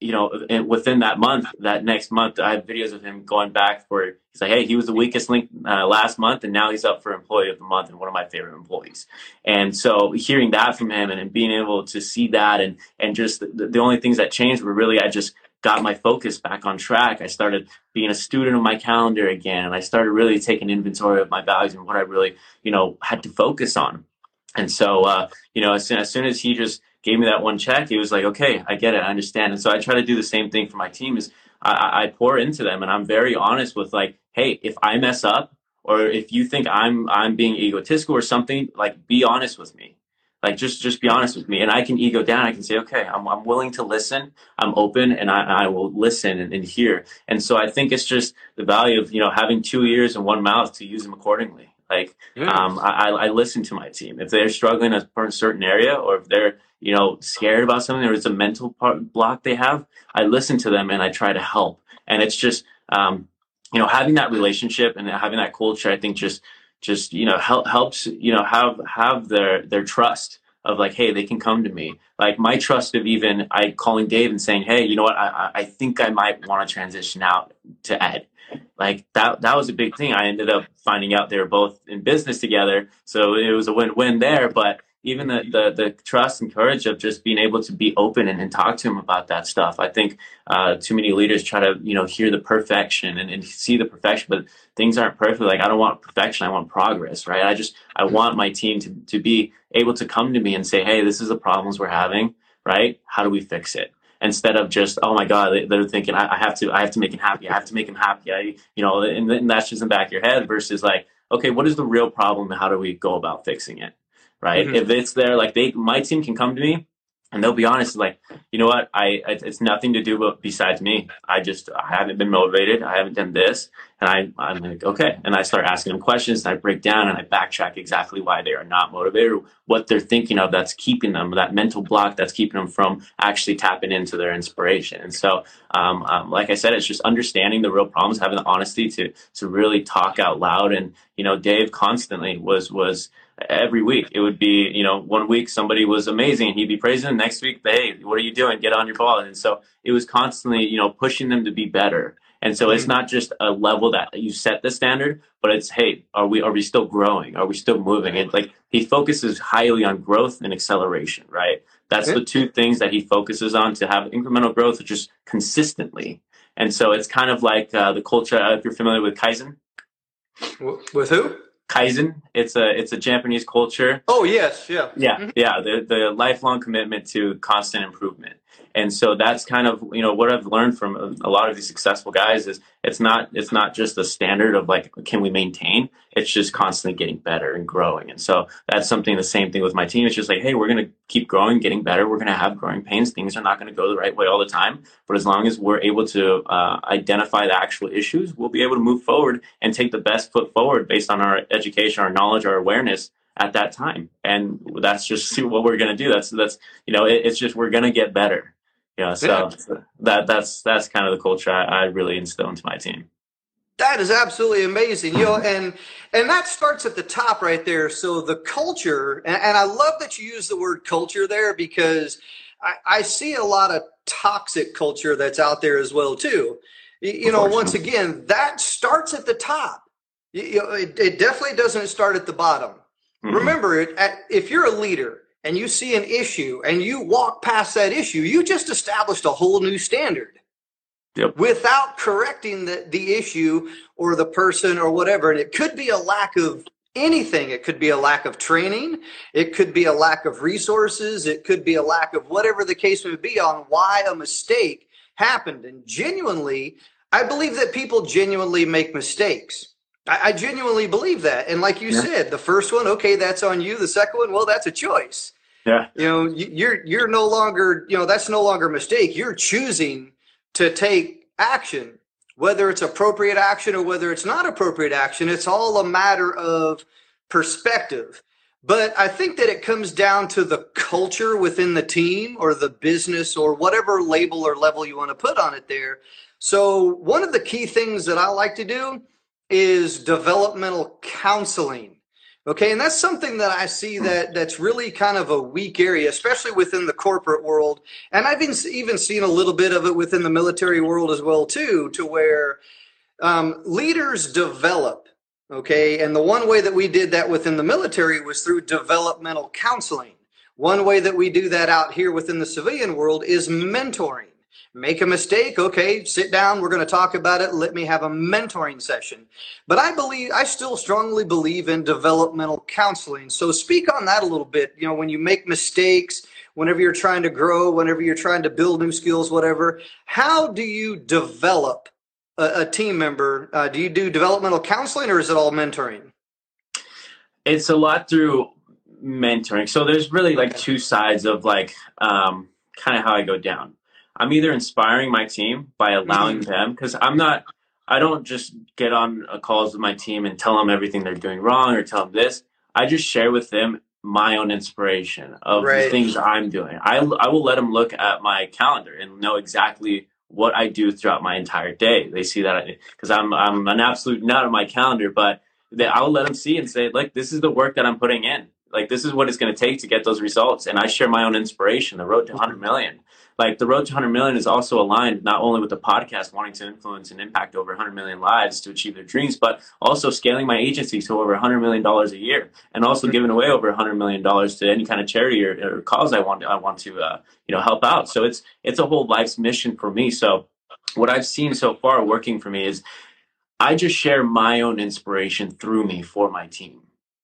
you know, and within that month, that next month, I have videos of him going back for, he's like, hey, he was the weakest link uh, last month, and now he's up for employee of the month and one of my favorite employees. And so hearing that from him and, and being able to see that, and, and just the, the only things that changed were really, I just got my focus back on track. I started being a student of my calendar again, and I started really taking inventory of my values and what I really, you know, had to focus on. And so, uh, you know, as soon, as soon as he just gave me that one check, he was like, okay, I get it, I understand. And so I try to do the same thing for my team. Is I, I pour into them, and I'm very honest with, like, hey, if I mess up, or if you think I'm I'm being egotistical or something, like, be honest with me. Like, just just be honest with me, and I can ego down. I can say, okay, I'm I'm willing to listen. I'm open, and I, I will listen and, and hear. And so I think it's just the value of, you know, having two ears and one mouth to use them accordingly. Like, yes. um, I, I listen to my team. If they're struggling in a certain area, or if they're, you know, scared about something, or it's a mental part, block they have, I listen to them and I try to help. And it's just, um, you know, having that relationship and having that culture, I think just, just, you know, help, helps, you know, have, have their, their trust of, like, hey, they can come to me. Like, my trust of even I calling Dave and saying, hey, you know what, I, I think I might want to transition out to Ed. Like, that, that was a big thing. I ended up finding out they were both in business together. So it was a win-win there. But even the, the, the trust and courage of just being able to be open and, and talk to him about that stuff. I think uh, too many leaders try to, you know, hear the perfection and, and see the perfection, but things aren't perfect. Like, I don't want perfection. I want progress, right? I just, I want my team to, to be able to come to me and say, hey, this is the problems we're having, right? How do we fix it? Instead of just, oh my God, they're thinking, I have to, I have to make him happy. I have to make him happy. I, you know, and, and that's just in the back of your head versus, like, okay, what is the real problem and how do we go about fixing it? Right. Mm-hmm. If it's there, like, they, my team can come to me and they'll be honest, like, you know what, I, it's nothing to do but besides me. I just, I haven't been motivated. I haven't done this. And I, I'm like, okay. And I start asking them questions, and I break down and I backtrack exactly why they are not motivated, or what they're thinking of that's keeping them, that mental block that's keeping them from actually tapping into their inspiration. And so, um, um, like I said, it's just understanding the real problems, having the honesty to, to really talk out loud. And, you know, Dave constantly was, was, every week it would be, you know, one week somebody was amazing and he'd be praising them. Next week, hey, what are you doing? Get on your ball. And so it was constantly, you know, pushing them to be better. And so it's not just a level that you set the standard, but it's, hey, are we, are we still growing? Are we still moving? And, like, he focuses highly on growth and acceleration, right? That's the two things that he focuses on to have incremental growth, just consistently. And so it's kind of like uh, the culture, uh, if you're familiar with Kaizen. With who? Kaizen. It's a it's a Japanese culture. Oh yes, yeah, yeah, mm-hmm. yeah. The the lifelong commitment to constant improvement, and so that's kind of, you know, what I've learned from a, a lot of these successful guys is it's not it's not just the standard of, like, can we maintain? It's just constantly getting better and growing. And so that's something, the same thing with my team. It's just like, hey, we're going to keep growing, getting better. We're going to have growing pains. Things are not going to go the right way all the time. But as long as we're able to uh, identify the actual issues, we'll be able to move forward and take the best foot forward based on our education, our knowledge, our awareness at that time. And that's just what we're going to do. That's, that's, you know, it, it's just, we're going to get better. You know, so yeah. that, that's, that's kind of the culture I, I really instill into my team. That is absolutely amazing, you know, and and that starts at the top right there. So the culture, and, and I love that you use the word culture there, because I, I see a lot of toxic culture that's out there as well too. You, you know, once again, that starts at the top. You, you know, it, it definitely doesn't start at the bottom. Mm-hmm. Remember, it, at, if you're a leader and you see an issue and you walk past that issue, you just established a whole new standard. Yep. Without correcting the, the issue or the person or whatever. And it could be a lack of anything. It could be a lack of training. It could be a lack of resources. It could be a lack of whatever the case may be on why a mistake happened. And genuinely, I believe that people genuinely make mistakes. I, I genuinely believe that. And like you yeah. said, the first one, okay, that's on you. The second one, well, that's a choice. Yeah. You know, you're, you're no longer, you know, that's no longer a mistake. You're choosing to take action, whether it's appropriate action or whether it's not appropriate action. It's all a matter of perspective. But I think that it comes down to the culture within the team or the business or whatever label or level you want to put on it there. So one of the key things that I like to do is developmental counseling. Okay, and that's something that I see that that's really kind of a weak area, especially within the corporate world. And I've been, even seen a little bit of it within the military world as well too, to where um, leaders develop. Okay, and the one way that we did that within the military was through developmental counseling. One way that we do that out here within the civilian world is mentoring. Make a mistake, okay, sit down, we're going to talk about it, let me have a mentoring session. But I believe, I still strongly believe in developmental counseling. So speak on that a little bit. You know, when you make mistakes, whenever you're trying to grow, whenever you're trying to build new skills, whatever, how do you develop a, a team member? Uh, do you do developmental counseling, or is it all mentoring? It's a lot through mentoring. So there's really like two sides of like um, kind of how I go down. I'm either inspiring my team by allowing mm-hmm. them, because I'm not, I don't just get on calls with my team and tell them everything they're doing wrong or tell them this. I just share with them my own inspiration of right. the things I'm doing. I, I will let them look at my calendar and know exactly what I do throughout my entire day. They see that because I'm, I'm an absolute nut on my calendar, but they, I will let them see and say, like, this is the work that I'm putting in. Like, this is what it's going to take to get those results. And I share my own inspiration, the road to one hundred million. Like, the road to one hundred million is also aligned not only with the podcast wanting to influence and impact over one hundred million lives to achieve their dreams, but also scaling my agency to over one hundred million dollars a year, and also giving away over one hundred million dollars to any kind of charity or, or cause I want to, I want to uh, you know, help out. So it's it's a whole life's mission for me. So what I've seen so far working for me is I just share my own inspiration through me for my team.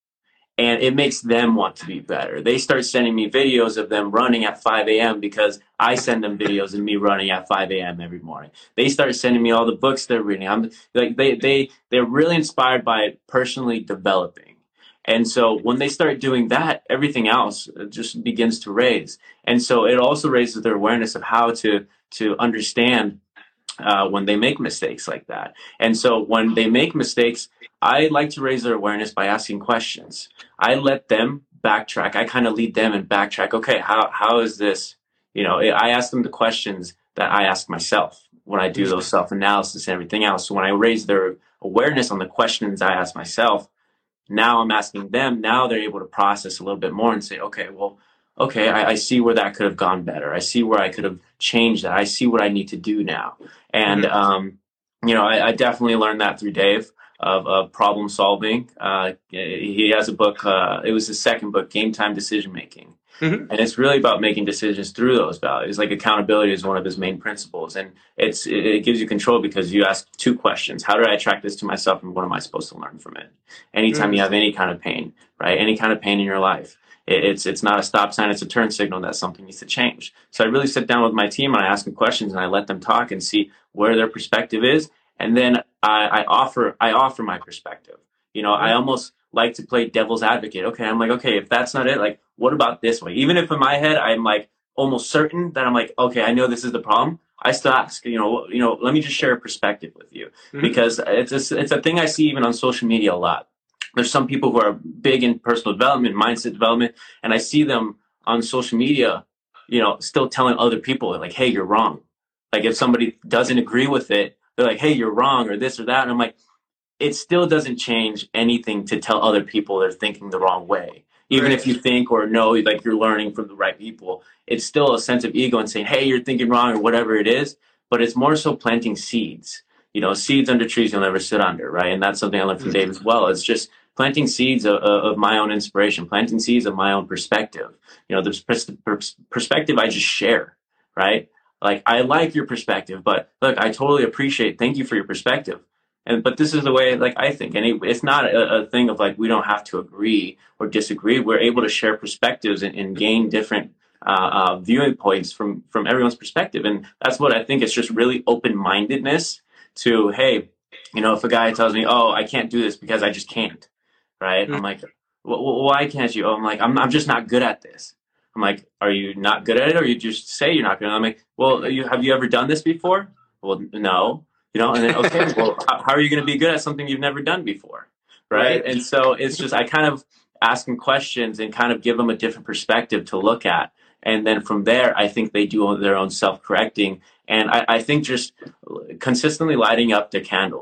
And it makes them want to be better. They start sending me videos of them running at five a.m. because I send them videos of me running at five a.m. every morning. They start sending me all the books they're reading. I'm like, they, they, they're really inspired by personally developing. And so when they start doing that, everything else just begins to raise. And so it also raises their awareness of how to, to understand uh, when they make mistakes like that. And so when they make mistakes, I like to raise their awareness by asking questions. I let them backtrack. I kind of lead them and backtrack. Okay, how how is this? You know, I ask them the questions that I ask myself when I do those self-analysis and everything else. So when I raise their awareness on the questions I ask myself, now I'm asking them. Now they're able to process a little bit more and say, okay, well, okay, I, I see where that could have gone better. I see where I could have changed that. I see what I need to do now. And, mm-hmm. um, you know, I, I definitely learned that through Dave. Of, of problem solving. Uh, he has a book, uh, it was his second book, Game Time Decision Making. Mm-hmm. And it's really about making decisions through those values. Like, accountability is one of his main principles. And it's it, it gives you control because you ask two questions. How do I attract this to myself, and what am I supposed to learn from it? Anytime mm-hmm. you have any kind of pain, right? Any kind of pain in your life, it, it's it's not a stop sign, it's a turn signal that something needs to change. So I really sit down with my team and I ask them questions and I let them talk and see where their perspective is. And then I, I offer I offer my perspective. You know, I almost like to play devil's advocate. Okay, I'm like, okay, if that's not it, like, what about this way? Even if in my head I'm like almost certain that I'm like, okay, I know this is the problem, I still ask, you know, you know, let me just share a perspective with you. Mm-hmm. Because it's a, it's a thing I see even on social media a lot. There's some people who are big in personal development, mindset development, and I see them on social media, you know, still telling other people like, hey, you're wrong. Like, if somebody doesn't agree with it, they're like, hey, you're wrong, or this or that. And I'm like, it still doesn't change anything to tell other people they're thinking the wrong way. Even right. if you think or know like you're learning from the right people, it's still a sense of ego and saying, hey, you're thinking wrong, or whatever it is. But it's more so planting seeds. You know, seeds under trees you'll never sit under, right? And that's something I learned from Dave as well. It's just planting seeds of, of my own inspiration, planting seeds of my own perspective. You know, the pers- perspective I just share, right? Like, I like your perspective, but look, I totally appreciate, thank you for your perspective. And, but this is the way, like, I think, and it, it's not a, a thing of like, we don't have to agree or disagree. We're able to share perspectives and, and gain different uh, uh, viewing points from, from everyone's perspective. And that's what I think is just really open-mindedness to, hey, you know, if a guy tells me, oh, I can't do this because I just can't, right? Mm-hmm. I'm like, well, why can't you? Oh, I'm like, I'm, I'm just not good at this. I'm like, are you not good at it, or you just say you're not good at it? I'm like, well, you, have you ever done this before? Well, no. You know, and then, okay, well, how, how are you going to be good at something you've never done before? Right? right? And so it's just, I kind of ask them questions and kind of give them a different perspective to look at. And then from there, I think they do their own self-correcting. And I, I think just consistently lighting up the candles,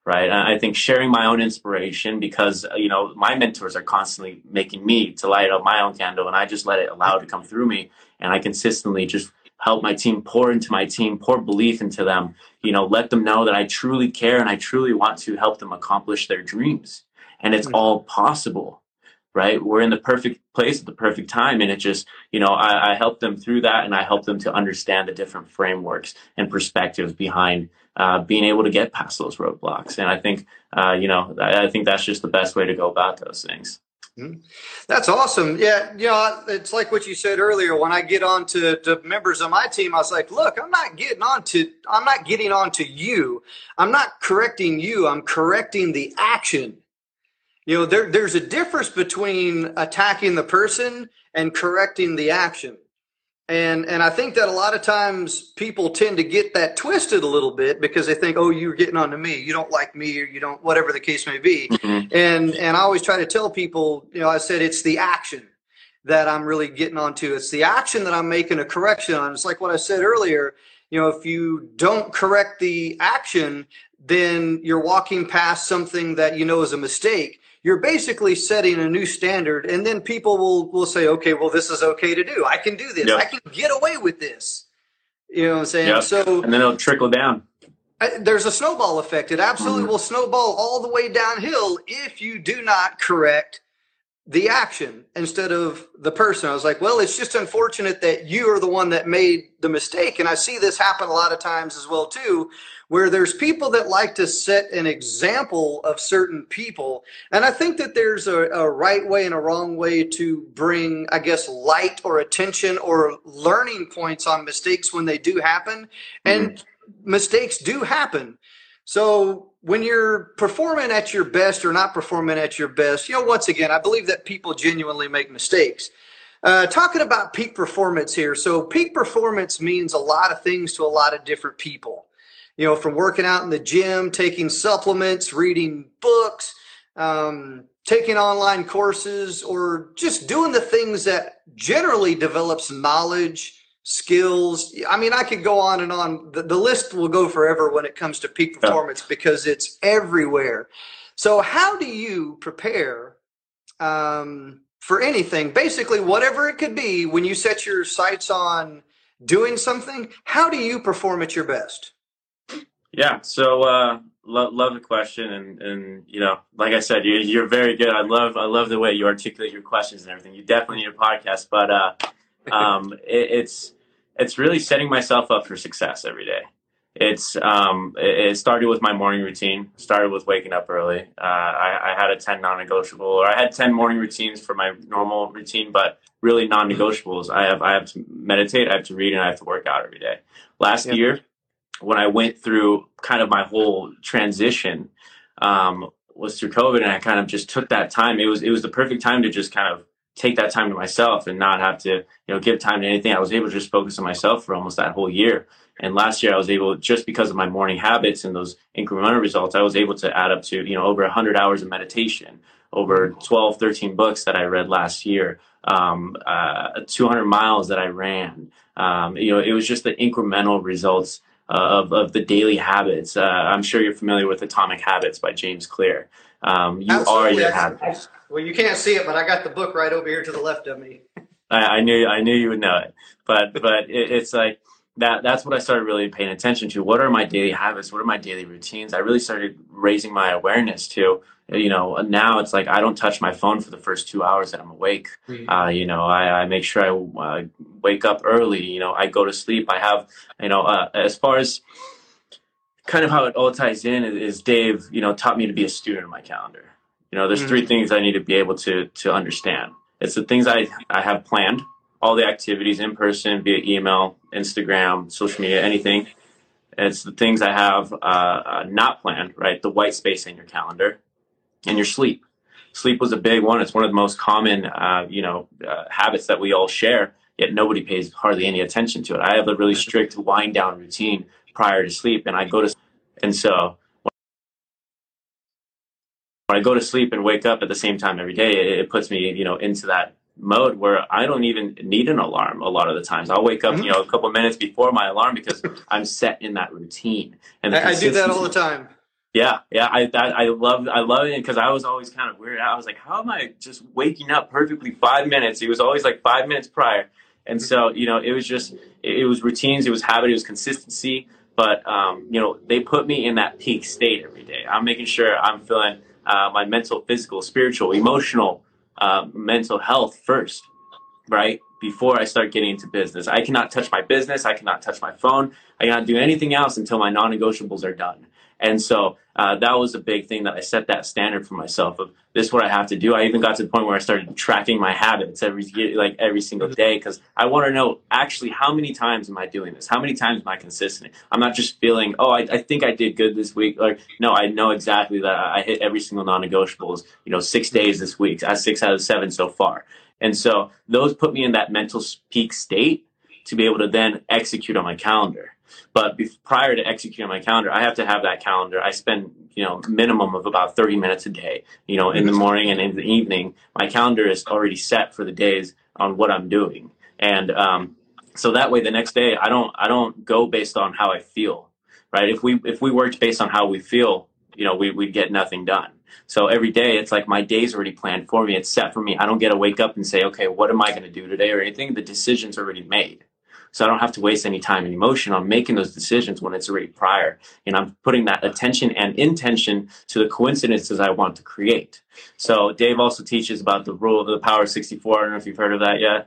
right? And I think sharing my own inspiration, because, you know, my mentors are constantly making me to light up my own candle, and I just let it allow it to come through me. And I consistently just help my team, pour into my team, pour belief into them, you know, let them know that I truly care and I truly want to help them accomplish their dreams. And it's all possible, right? We're in the perfect place at the perfect time. And it just, you know, I, I help them through that, and I help them to understand the different frameworks and perspectives behind uh, being able to get past those roadblocks. And I think, uh, you know, I, I think that's just the best way to go about those things. That's awesome. Yeah, you know, it's like what you said earlier. When I get on to, to members of my team, I was like, look, I'm not getting on to, I'm not getting on to you. I'm not correcting you. I'm correcting the action. You know, there, there's a difference between attacking the person and correcting the action. And and I think that a lot of times people tend to get that twisted a little bit because they think, oh, you're getting on to me. You don't like me, or you don't, whatever the case may be. Mm-hmm. And and I always try to tell people, you know, I said it's the action that I'm really getting onto. It's the action that I'm making a correction on. It's like what I said earlier. You know, if you don't correct the action, then you're walking past something that you know is a mistake. You're basically setting a new standard, and then people will, will say, okay, well, this is okay to do. I can do this. Yep. I can get away with this. You know what I'm saying? Yep. So, and then it'll trickle down. I, there's a snowball effect. It absolutely mm-hmm. will snowball all the way downhill if you do not correct the action instead of the person. I was like, well, it's just unfortunate that you are the one that made the mistake. And I see this happen a lot of times as well, too, where there's people that like to set an example of certain people. And I think that there's a, a right way and a wrong way to bring, I guess, light or attention or learning points on mistakes when they do happen. And mm-hmm. mistakes do happen. So when you're performing at your best or not performing at your best, you know, once again, I believe that people genuinely make mistakes. Uh, talking about peak performance here. So peak performance means a lot of things to a lot of different people. You know, from working out in the gym, taking supplements, reading books, um, taking online courses, or just doing the things that generally develops knowledge, skills. I mean, I could go on and on. The, the list will go forever when it comes to peak performance because it's everywhere. So how do you prepare um, for anything? Basically, whatever it could be, when you set your sights on doing something, how do you perform at your best? Yeah, so uh, lo- love the question, and and you know, like I said, you're you're very good. I love I love the way you articulate your questions and everything. You definitely need a podcast, but uh, um, it, it's it's really setting myself up for success every day. It's um, it, it started with my morning routine. Started with waking up early. Uh, I, I had a ten non-negotiable, or I had ten morning routines for my normal routine, but really non-negotiables. I have I have to meditate, I have to read, and I have to work out every day. Last yep. year, when I went through kind of my whole transition, um, was through COVID, and I kind of just took that time. It was it was the perfect time to just kind of take that time to myself and not have to, you know, give time to anything. I was able to just focus on myself for almost that whole year. And last year I was able, just because of my morning habits and those incremental results, I was able to add up to, you know, over one hundred hours of meditation, over twelve, thirteen books that I read last year, um, uh, two hundred miles that I ran. Um, you know, it was just the incremental results Uh, of, of the daily habits. Uh, I'm sure you're familiar with Atomic Habits by James Clear. Um, you Absolutely. are your I, habits. I, well, you can't see it, but I got the book right over here to the left of me. I, I knew I knew you would know it, but but it, it's like that. That's what I started really paying attention to. What are my daily habits? What are my daily routines? I really started raising my awareness to. You know, now it's like I don't touch my phone for the first two hours that I'm awake. Mm-hmm. Uh, you know, I, I make sure I uh, wake up early. You know, I go to sleep. I have, you know, uh, as far as kind of how it all ties in is, is Dave, you know, taught me to be a student of my calendar. You know, there's mm-hmm. three things I need to be able to to understand. It's the things I, I have planned, all the activities in person, via email, Instagram, social media, anything. It's the things I have uh, uh, not planned, right? The white space in your calendar. And your sleep. Sleep was a big one. It's one of the most common, uh, you know, uh, habits that we all share, yet nobody pays hardly any attention to it. I have a really strict wind down routine prior to sleep, and I go to, and so when I go to sleep and wake up at the same time every day, it, it puts me, you know, into that mode where I don't even need an alarm a lot of the times. I'll wake up, mm-hmm. you know, a couple of minutes before my alarm because I'm set in that routine. And I, I do that all the time. Yeah, yeah, I I, I love I love it because I was always kind of weird. I was like, how am I just waking up perfectly five minutes? It was always like five minutes prior, and so you know, it was just it, it was routines, it was habit, it was consistency. But um, you know, they put me in that peak state every day. I'm making sure I'm feeling uh, my mental, physical, spiritual, emotional, uh, mental health first, right? Before I start getting into business. I cannot touch my business. I cannot touch my phone. I cannot do anything else until my non-negotiables are done. And so uh, that was a big thing that I set that standard for myself of this is what I have to do. I even got to the point where I started tracking my habits every like every single day because I want to know actually how many times am I doing this? How many times am I consistent? I'm not just feeling, oh, I, I think I did good this week. Like, no, I know exactly that I hit every single non-negotiables, you know, six days this week. I six out of seven so far. And so those put me in that mental peak state to be able to then execute on my calendar. But be- prior to executing my calendar, I have to have that calendar. I spend, you know, minimum of about thirty minutes a day, you know, in the morning and in the evening. My calendar is already set for the days on what I'm doing. And um, so that way the next day I don't I don't go based on how I feel, right? If we if we worked based on how we feel, you know, we, we'd get nothing done. So every day, it's like my day's already planned for me. It's set for me. I don't get to wake up and say, okay, what am I going to do today or anything? The decision's already made. So I don't have to waste any time and emotion on making those decisions when it's already prior. And I'm putting that attention and intention to the coincidences I want to create. So Dave also teaches about the rule of the power of sixty-four. I don't know if you've heard of that yet.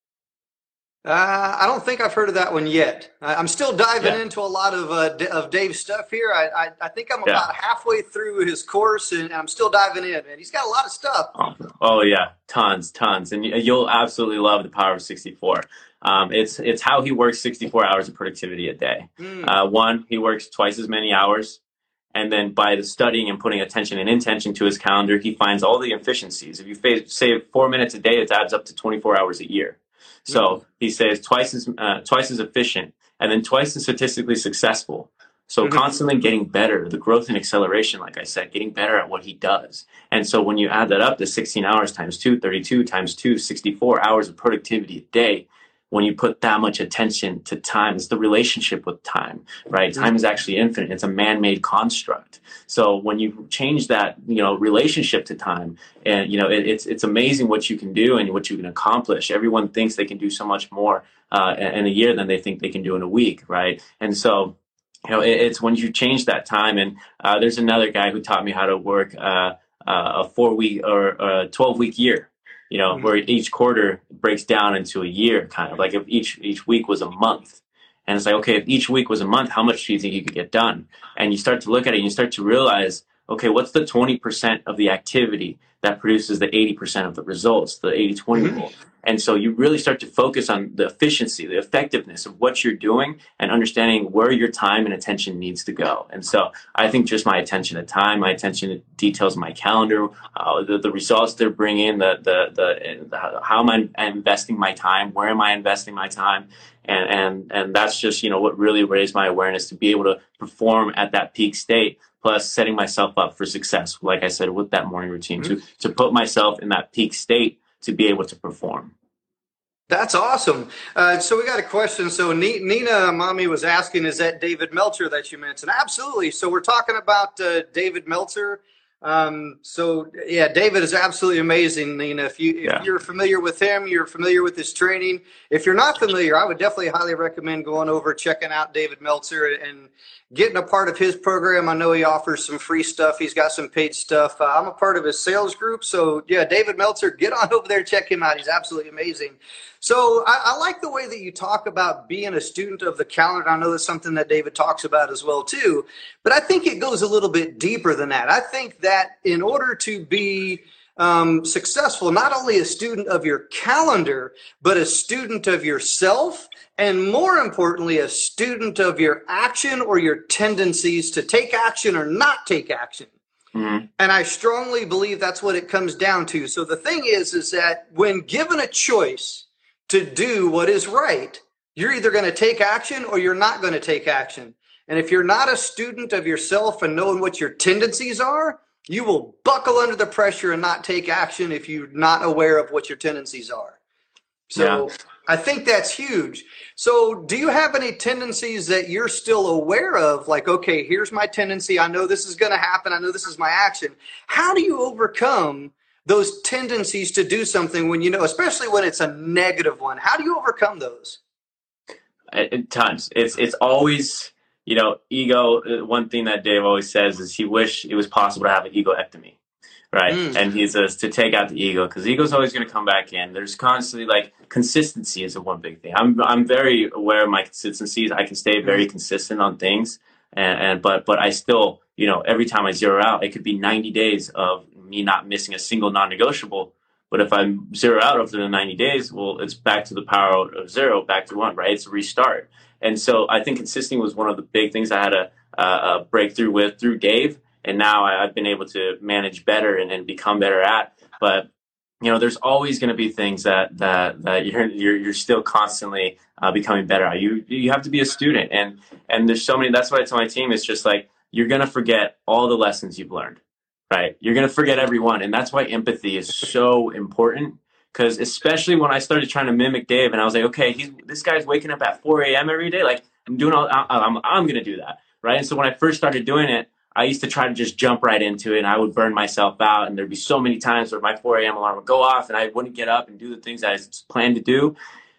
Uh, I don't think I've heard of that one yet. I, I'm still diving Yeah. into a lot of uh, D- of Dave's stuff here. I, I I think I'm Yeah. about halfway through his course, and I'm still diving in. And he's got a lot of stuff. Oh, oh yeah, tons, tons, and you'll absolutely love the power of sixty-four. Um, it's it's how he works sixty-four hours of productivity a day. Mm. Uh, one, he works twice as many hours, and then by the studying and putting attention and intention to his calendar, he finds all the efficiencies. If you fa- save four minutes a day, it adds up to twenty-four hours a year. So he says twice as uh, twice as efficient, and then twice as statistically successful. So Mhm. constantly getting better, the growth and acceleration, like I said, getting better at what he does. And so when you add that up to sixteen hours times two, thirty-two times two, sixty-four hours of productivity a day, when you put that much attention to time, it's the relationship with time, right? Time is actually infinite. It's a man-made construct. So when you change that, you know, relationship to time, and you know, it, it's it's amazing what you can do and what you can accomplish. Everyone thinks they can do so much more uh, in a year than they think they can do in a week, right? And so you know, it, it's when you change that time. And uh, there's another guy who taught me how to work uh, uh, a four week or a twelve week year, you know, Mhm. where each quarter breaks down into a year, kind of like if each each week was a month. And it's like, okay, if each week was a month, how much do you think you could get done? And you start to look at it and you start to realize, okay, what's the twenty percent of the activity that produces the eighty percent of the results, the eighty twenty Mhm. rule? And so you really start to focus on the efficiency, the effectiveness of what you're doing and understanding where your time and attention needs to go. And so I think just my attention to time, my attention to details of my calendar, uh, the, the results they're bringing, the, the, the, the, how am I investing my time? Where am I investing my time? And, and, and that's just, you know, what really raised my awareness to be able to perform at that peak state, plus setting myself up for success. Like I said, with that morning routine, Mhm. to, to put myself in that peak state to be able to perform. That's awesome. Uh, so we got a question. So Ni- Nina, mommy was asking, is that David Meltzer that you mentioned? Absolutely. So we're talking about uh, David Meltzer. Um, so yeah, David is absolutely amazing. Nina, if you if Yeah. you're familiar with him, you're familiar with his training. If you're not familiar, I would definitely highly recommend going over checking out David Meltzer and getting a part of his program. I know he offers some free stuff. He's got some paid stuff. Uh, I'm a part of his sales group. So yeah, David Meltzer, get on over there, check him out. He's absolutely amazing. So I, I like the way that you talk about being a student of the calendar. I know that's something that David talks about as well too, but I think it goes a little bit deeper than that. I think that in order to be um, successful, not only a student of your calendar, but a student of yourself, and more importantly, a student of your action or your tendencies to take action or not take action. Mm-hmm. And I strongly believe that's what it comes down to. So the thing is, is that when given a choice to do what is right, you're either going to take action or you're not going to take action. And if you're not a student of yourself and knowing what your tendencies are, you will buckle under the pressure and not take action if you're not aware of what your tendencies are. So Yeah. I think that's huge. So do you have any tendencies that you're still aware of? Like, okay, here's my tendency. I know this is going to happen. I know this is my action. How do you overcome those tendencies to do something when you know, especially when it's a negative one? How do you overcome those? At times, it's it's always, you know, ego. One thing that Dave always says is he wish it was possible to have an egoectomy, right? Mm. And he says to take out the ego, because the ego's always going to come back in. There's constantly, like, consistency is a one big thing. I'm I'm very aware of my consistencies. I can stay very consistent on things, and, and but but I still, you know, every time I zero out, it could be ninety days of me not missing a single non-negotiable. But if I zero out after the ninety days, well, it's back to the power of zero, back to one, right? It's a restart. And so I think consistency was one of the big things I had a, a breakthrough with through Dave. And now I've been able to manage better and, and become better at. But, you know, there's always going to be things that that, that you're, you're you're still constantly uh, becoming better at. You you have to be a student. And, and there's so many, that's why I tell my team, it's just like, you're going to forget all the lessons you've learned. Right. You're going to forget everyone. And that's why empathy is so important, because especially when I started trying to mimic Dave and I was like, OK, he's this guy's waking up at four a.m. every day. Like I'm doing all I'm, I'm going to do that. Right. And so when I first started doing it, I used to try to just jump right into it and I would burn myself out. And there'd be so many times where my four a.m. alarm would go off and I wouldn't get up and do the things I planned to do.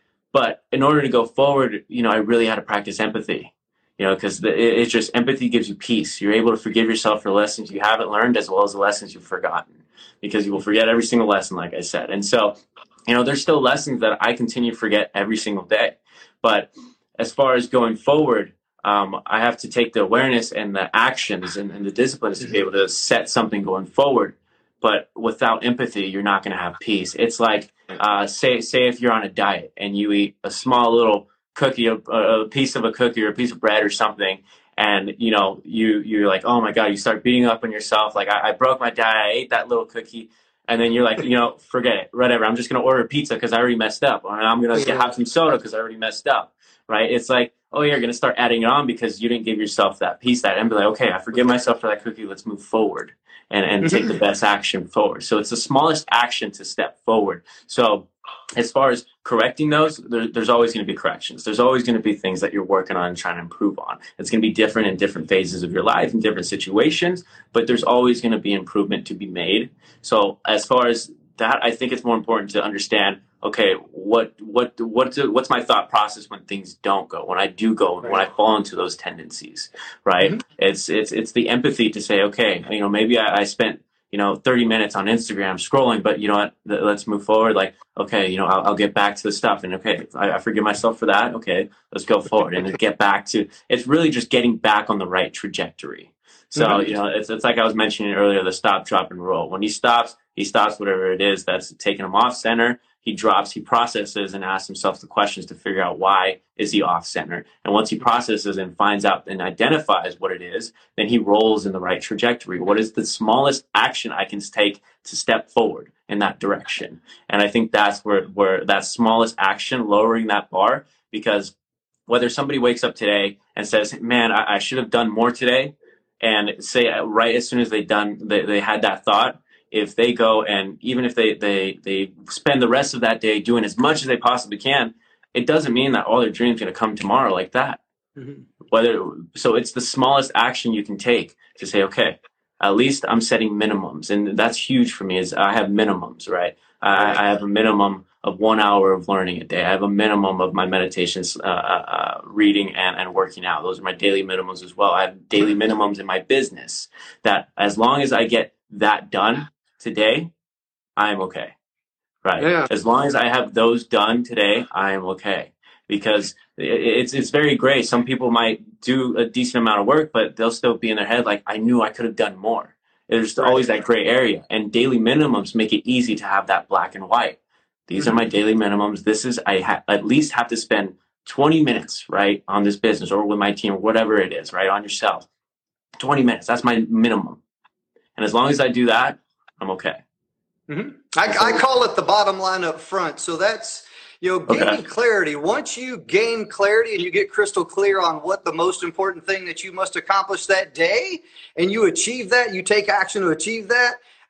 But in order to go forward, you know, I really had to practice empathy. You know, because it's just empathy gives you peace. You're able to forgive yourself for lessons you haven't learned as well as the lessons you've forgotten, because you will forget every single lesson, like I said. And so, you know, there's still lessons that I continue to forget every single day. But as far as going forward, um, I have to take the awareness and the actions and, and the disciplines to be able to set something going forward. But without empathy, you're not going to have peace. It's like, uh, say, say if you're on a diet and you eat a small little cookie, a, a piece of a cookie or a piece of bread or something, and you know you you're like, oh my god, you start beating up on yourself, like I, I broke my diet, I ate that little cookie, and then you're like, you know, forget it, whatever, I'm just gonna order pizza because I already messed up, or I'm gonna get, have some soda because I already messed up, right? It's like, oh, you're gonna start adding it on because you didn't give yourself that piece, that, and be like, okay, I forgive myself for that cookie, let's move forward and and take the best action forward. So it's the smallest action to step forward. So as far as correcting those, there, there's always going to be corrections. There's always going to be things that you're working on and trying to improve on. It's going to be different in different phases of your life, in different situations, but there's always going to be improvement to be made. So as far as that, I think it's more important to understand, okay, what what what do, what's my thought process when things don't go, when I do go, right, when I fall into those tendencies, right? Mm-hmm. It's it's it's the empathy to say, okay, you know, maybe I, I spent, you know, thirty minutes on Instagram scrolling, but you know what, let's move forward. Like, okay, you know, I'll, I'll get back to the stuff, and okay, I, I forgive myself for that. Okay, let's go forward and get back to, it's really just getting back on the right trajectory. So, mm-hmm. you know, it's, it's like I was mentioning earlier, the stop, drop, and roll. When he stops, he stops whatever it is that's taking him off center. He drops, he processes and asks himself the questions to figure out why is he off center. And once he processes and finds out and identifies what it is, then he rolls in the right trajectory. What is the smallest action I can take to step forward in that direction? And I think that's where, where that smallest action, lowering that bar, because whether somebody wakes up today and says, man, I, I should have done more today, and say right as soon as they done, they, they had that thought, if they go and even if they, they, they spend the rest of that day doing as much as they possibly can, it doesn't mean that all their dreams are going to come tomorrow like that. Mm-hmm. Whether so it's the smallest action you can take to say, okay, at least I'm setting minimums. And that's huge for me, is I have minimums, right? I, I have a minimum of one hour of learning a day. I have a minimum of my meditations, uh, uh, reading and, and working out. Those are my daily minimums as well. I have daily minimums in my business that as long as I get that done today, I am okay, right? Yeah. As long as I have those done today, I am okay, because it's it's very gray. Some people might do a decent amount of work, but they'll still be in their head like, I knew I could have done more. There's right. always that gray area, and daily minimums make it easy to have that black and white. These mm-hmm. are my daily minimums. This is, I ha- at least have to spend twenty minutes, right, on this business or with my team or whatever it is, right, on yourself. twenty minutes, that's my minimum. And as long as I do that, I'm okay. Mm-hmm. I, I call it the bottom line up front. So that's, you know, gaining okay. clarity. Once you gain clarity and you get crystal clear on what the most important thing that you must accomplish that day, and you achieve that, you take action to achieve that,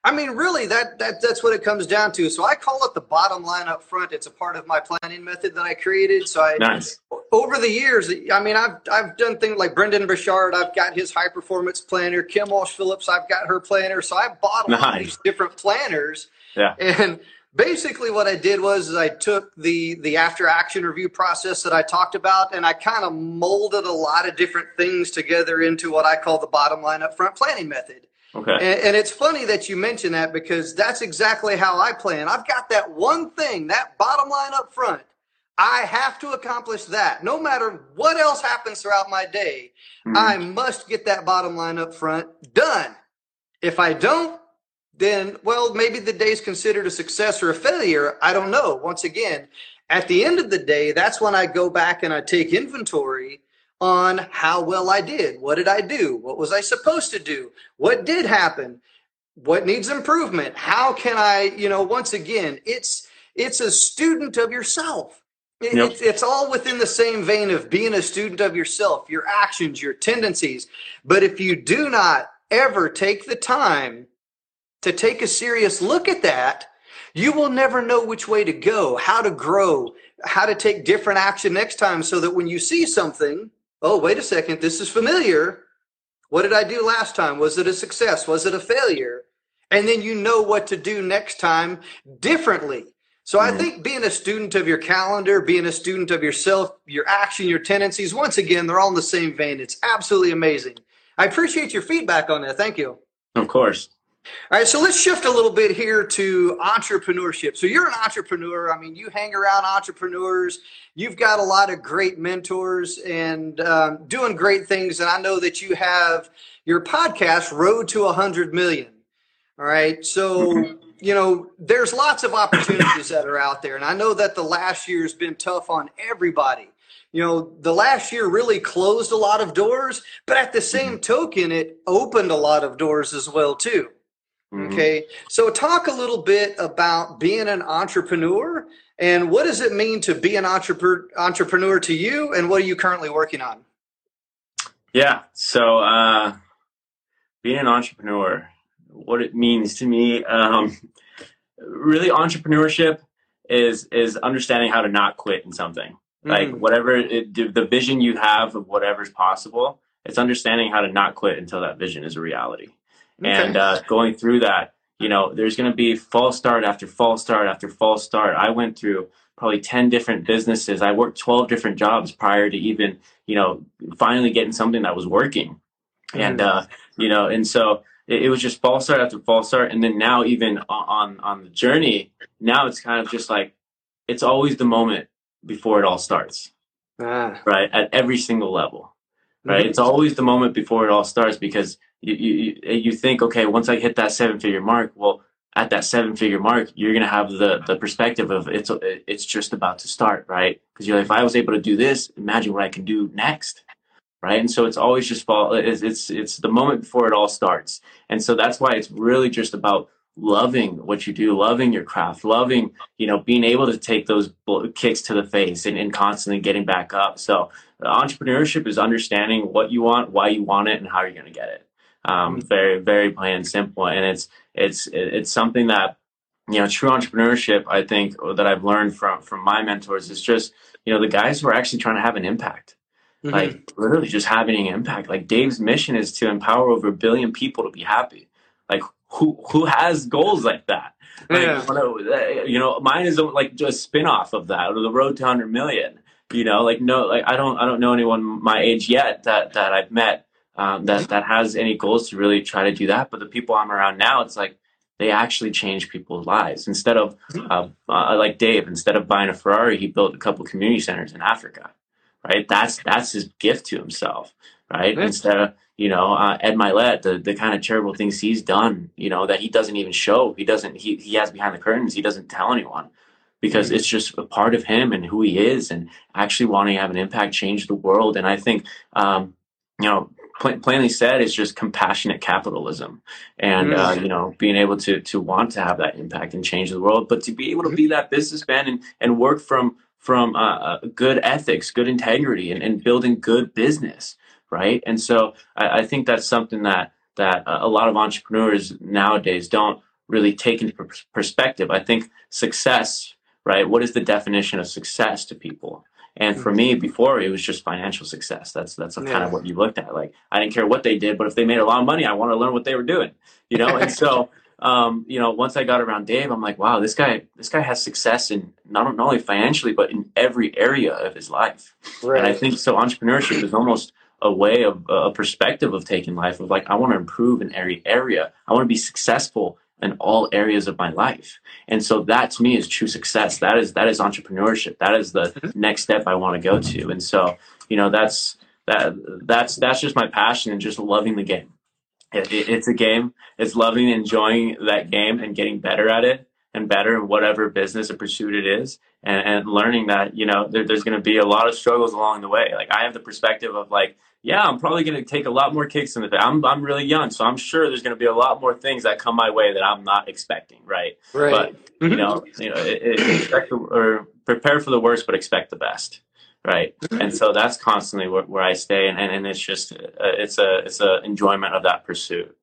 I mean, really, that, that that's what it comes down to. So I call it the bottom line up front. It's a part of my planning method that I created. So I, Nice. over the years, I mean, I've I've done things like Brendan Burchard. I've got his high performance planner. Kim Walsh Phillips. I've got her planner. So I bought all Nice. these different planners. Yeah. And basically, what I did was is I took the the after action review process that I talked about, and I kind of molded a lot of different things together into what I call the bottom line up front planning method. Okay. And, and it's funny that you mention that, because that's exactly how I plan. I've got that one thing, that bottom line up front. I have to accomplish that. No matter what else happens throughout my day, mm-hmm. I must get that bottom line up front done. If I don't, then, well, maybe the day's considered a success or a failure. I don't know. Once again, at the end of the day, that's when I go back and I take inventory on how well I did. What did I do? What was I supposed to do? What did happen? What needs improvement? How can I, you know, once again, it's it's a student of yourself. It, yep. it's, it's all within the same vein of being a student of yourself, your actions, your tendencies. But if you do not ever take the time to take a serious look at that, you will never know which way to go, how to grow, how to take different action next time, so that when you see something, oh, wait a second, this is familiar. What did I do last time? Was it a success? Was it a failure? And then you know what to do next time differently. So mm-hmm. I think being a student of your calendar, being a student of yourself, your action, your tendencies, once again, they're all in the same vein. It's absolutely amazing. I appreciate your feedback on that. Thank you. Of course. All right, so let's shift a little bit here to entrepreneurship. So you're an entrepreneur. I mean, you hang around entrepreneurs. You've got a lot of great mentors and um, doing great things. And I know that you have your podcast, Road to one hundred million. All right, so, you know, there's lots of opportunities that are out there. And I know that the last year has been tough on everybody. You know, the last year really closed a lot of doors, but at the same token, it opened a lot of doors as well, too. Okay, so talk a little bit about being an entrepreneur, and what does it mean to be an entrepreneur entrepreneur to you, and what are you currently working on? Yeah, so uh, being an entrepreneur, what it means to me, um, really entrepreneurship is is understanding how to not quit in something. Mm-hmm. Like whatever it, the vision you have of whatever's possible, it's understanding how to not quit until that vision is a reality. Okay. And uh, going through that, you know, there's going to be false start after false start after false start. I went through probably ten different businesses. I worked twelve different jobs prior to even, you know, finally getting something that was working. Mm-hmm. And, uh, you know, and so it, it was just false start after false start. And then now even on, on the journey, now it's kind of just like, it's always the moment before it all starts, ah. right? At every single level, right? Mm-hmm. It's always the moment before it all starts, because You, you you think, okay, once I hit that seven figure mark, well, at that seven figure mark, you're gonna have the the perspective of it's it's just about to start, right? Because you're like, if I was able to do this, imagine what I can do next, right? And so it's always just fall. It's it's it's the moment before it all starts, and so that's why it's really just about loving what you do, loving your craft, loving, you know, being able to take those kicks to the face and, and constantly getting back up. So entrepreneurship is understanding what you want, why you want it, and how you're gonna get it. Um, very, very plain and simple. And it's, it's, it's something that, you know, true entrepreneurship, I think, that I've learned from, from my mentors is just, you know, the guys who are actually trying to have an impact, mm-hmm. like literally just having an impact. Like Dave's mission is to empower over a billion people to be happy. Like who, who has goals like that? Like, yeah. You know, mine is like just a spin-off of that, or the Road to one hundred million, you know, like, no, like I don't, I don't know anyone my age yet that, that I've met Um, that, that has any goals to really try to do that. But the people I'm around now, it's like they actually change people's lives. Instead of, uh, uh, like Dave, instead of buying a Ferrari, he built a couple community centers in Africa, right? That's that's his gift to himself, right? Mm-hmm. Instead of, you know, uh, Ed Milet, the, the kind of charitable things he's done, you know, that he doesn't even show. He doesn't, he, he has behind the curtains. He doesn't tell anyone, because mm-hmm. it's just a part of him and who he is, and actually wanting to have an impact, change the world. And I think, um, you know, plainly said, it's just compassionate capitalism, and mm-hmm. uh, you know, being able to to want to have that impact and change the world, but to be able to be that businessman and and work from from uh, good ethics, good integrity, and, and building good business, right? And so I, I think that's something that that a lot of entrepreneurs nowadays don't really take into perspective. I think success, right? What is the definition of success to people? And for me, before, it was just financial success. That's that's yeah. kind of what you looked at. Like, I didn't care what they did, but if they made a lot of money, I want to learn what they were doing, you know? And so, um, you know, once I got around Dave, I'm like, wow, this guy, this guy has success in not, not only financially, but in every area of his life. Right. And I think so entrepreneurship is almost a way of a perspective of taking life of like, I want to improve in every area. I want to be successful in all areas of my life. And so that to me is true success. That is, that is entrepreneurship. That is the next step I want to go to. And so, you know, that's, that, that's, that's just my passion and just loving the game. It, it, it's a game. It's loving and enjoying that game and getting better at it and better in whatever business or pursuit it is. And, and learning that, you know, there, there's going to be a lot of struggles along the way. Like I have the perspective of like, yeah, I'm probably going to take a lot more kicks in the face. I'm I'm really young, so I'm sure there's going to be a lot more things that come my way that I'm not expecting, right? Right. But you know, you know, it, it, expect the, or prepare for the worst, but expect the best, right? And so that's constantly where, where I stay, and, and and it's just uh, it's a it's a enjoyment of that pursuit.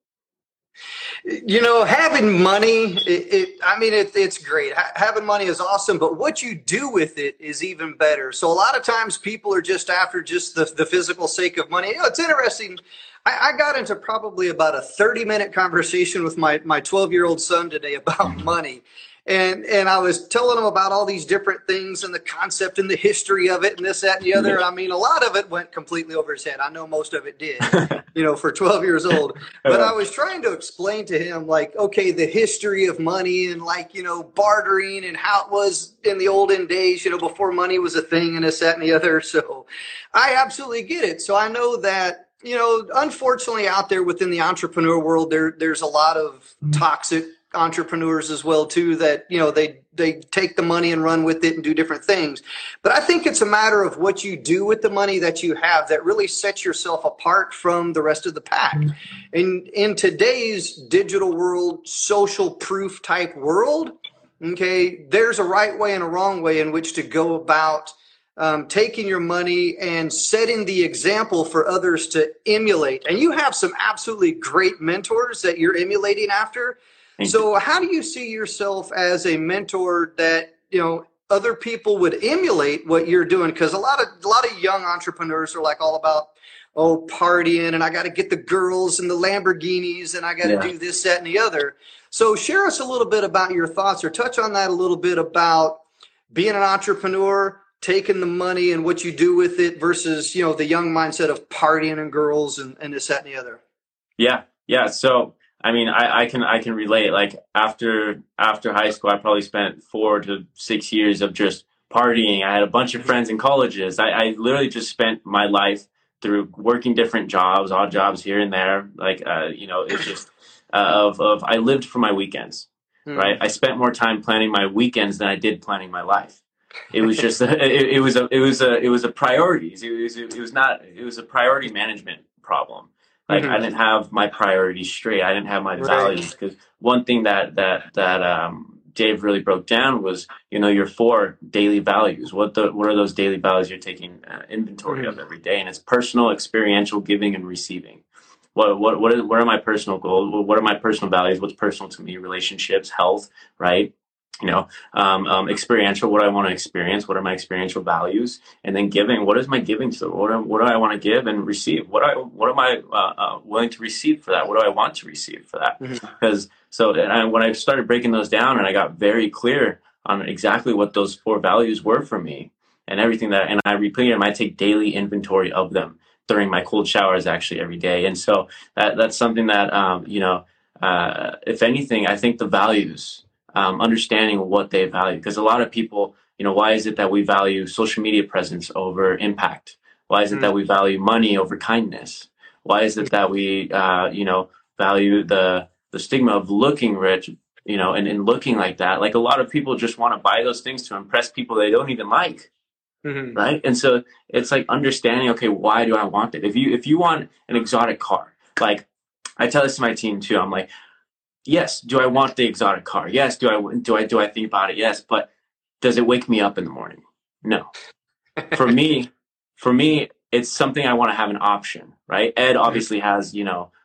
You know, having money, it, it, I mean, it, it's great. Ha- having money is awesome, but what you do with it is even better. So a lot of times people are just after just the, the physical sake of money. You know, it's interesting. I, I got into probably about a thirty minute conversation with my, my twelve year old son today about money. And and I was telling him about all these different things and the concept and the history of it and this, that, and the other. I mean, a lot of it went completely over his head. I know most of it did, you know, for twelve years old. But I was trying to explain to him, like, okay, the history of money and, like, you know, bartering and how it was in the olden days, you know, before money was a thing and this, that, and the other. So I absolutely get it. So I know that, you know, unfortunately out there within the entrepreneur world, there there's a lot of toxic entrepreneurs as well too, that, you know, they they take the money and run with it and do different things. But I think it's a matter of what you do with the money that you have that really sets yourself apart from the rest of the pack. And in today's digital world, social proof type world, okay, there's a right way and a wrong way in which to go about um, taking your money and setting the example for others to emulate. And you have some absolutely great mentors that you're emulating after. So how do you see yourself as a mentor that, you know, other people would emulate what you're doing? Because a lot of a lot of young entrepreneurs are like all about, oh, partying and I got to get the girls and the Lamborghinis and I got to yeah. do this, that, and the other. So share us a little bit about your thoughts or touch on that a little bit about being an entrepreneur, taking the money and what you do with it versus, you know, the young mindset of partying and girls and, and this, that, and the other. Yeah. Yeah. So I mean, I, I can I can relate. Like after after high school, I probably spent four to six years of just partying. I had a bunch of friends in colleges. I, I literally just spent my life through working different jobs, odd jobs here and there. Like uh, you know, it's just uh, of of I lived for my weekends, mm. right? I spent more time planning my weekends than I did planning my life. It was just a, it, it was a it was a it was a priorities. It was it was not it was a priority management problem. Like mm-hmm. I didn't have my priorities straight. I didn't have my values, because one thing that that that um, Dave really broke down was, you know, your four daily values. What the what are those daily values you're taking uh, inventory mm-hmm. of every day? And it's personal, experiential, giving, and receiving. What what what are, what are my personal goals? What are my personal values? What's personal to me? Relationships, health, right? You know, um, um, experiential, what do I want to experience? What are my experiential values? And then giving, what is my giving to? What do, what do I want to give and receive? What, do I, what am I uh, uh, willing to receive for that? What do I want to receive for that? Because mm-hmm. so and I, when I started breaking those down and I got very clear on exactly what those four values were for me and everything that, and I repeat them, I take daily inventory of them during my cold showers actually every day. And so that, that's something that, um, you know, uh, if anything, I think the values, Um, understanding what they value, because a lot of people, you know, why is it that we value social media presence over impact? Why is it mm. that we value money over kindness? Why is it that we, uh, you know, value the the stigma of looking rich, you know, and, and looking like that? Like a lot of people just want to buy those things to impress people they don't even like, mm-hmm. right? And so it's like understanding, okay, why do I want it? If you if you want an exotic car, like I tell this to my team too, I'm like, yes, do I want the exotic car? Yes, do I do I do I think about it? Yes, but does it wake me up in the morning? No. For me, for me, it's something I want to have an option, right? Ed obviously has, you know,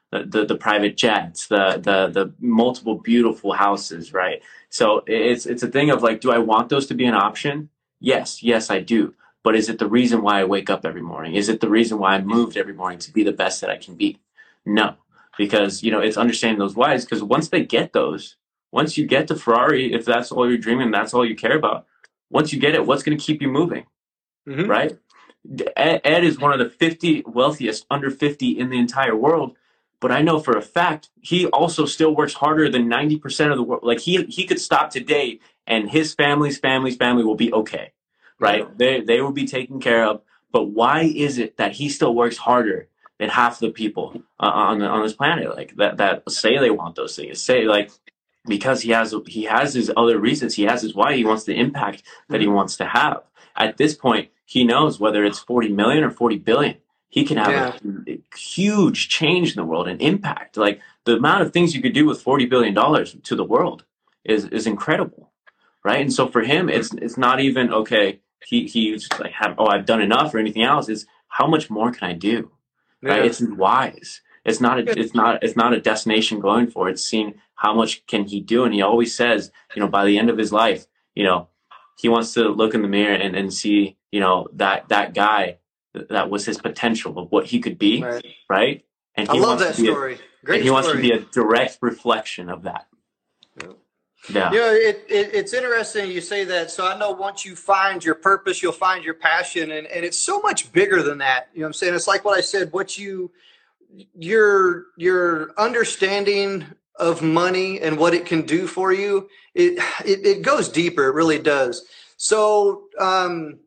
the, the, the private jets, the, the, the multiple beautiful houses, right? So it's, it's a thing of like, do I want those to be an option? Yes, yes, I do. But is it the reason why I wake up every morning? Is it the reason why I moved every morning to be the best that I can be? No, because, you know, it's understanding those whys, because once they get those, once you get to Ferrari, if that's all you're dreaming, that's all you care about. Once you get it, what's going to keep you moving? Mm-hmm. Right? Ed, Ed is one of the fifty wealthiest under fifty in the entire world. But I know for a fact, he also still works harder than ninety percent of the world. Like he, he could stop today and his family's family's family will be okay. Right? Yeah. They, they will be taken care of. But why is it that he still works harder than half the people uh, on, on this planet? Like that, that say they want those things, say like, because he has, he has his other reasons. He has his why. He wants the impact that he wants to have. At this point, he knows whether it's forty million or forty billion, he can have yeah. a, a huge change in the world and impact. Like the amount of things you could do with forty billion dollars to the world is, is incredible. Right. And so for him, it's, it's not even, okay, he, he's like, have, oh, I've done enough or anything else. It's how much more can I do? Right. Yeah. It's wise. It's not a, it's not, it's not a destination going for. It's seeing how much can he do. And he always says, you know, by the end of his life, you know, he wants to look in the mirror and, and see, you know, that, that guy that was his potential of what he could be. Right. right? And he I love wants that to story. A, Great and he story. wants to be a direct reflection of that. Yeah. Yeah. You know, it, it, it's interesting you say that. So I know once you find your purpose, you'll find your passion. And, and it's so much bigger than that. You know what I'm saying? It's like what I said, what you, your, your understanding of money and what it can do for you, it, it, it goes deeper. It really does. So, um,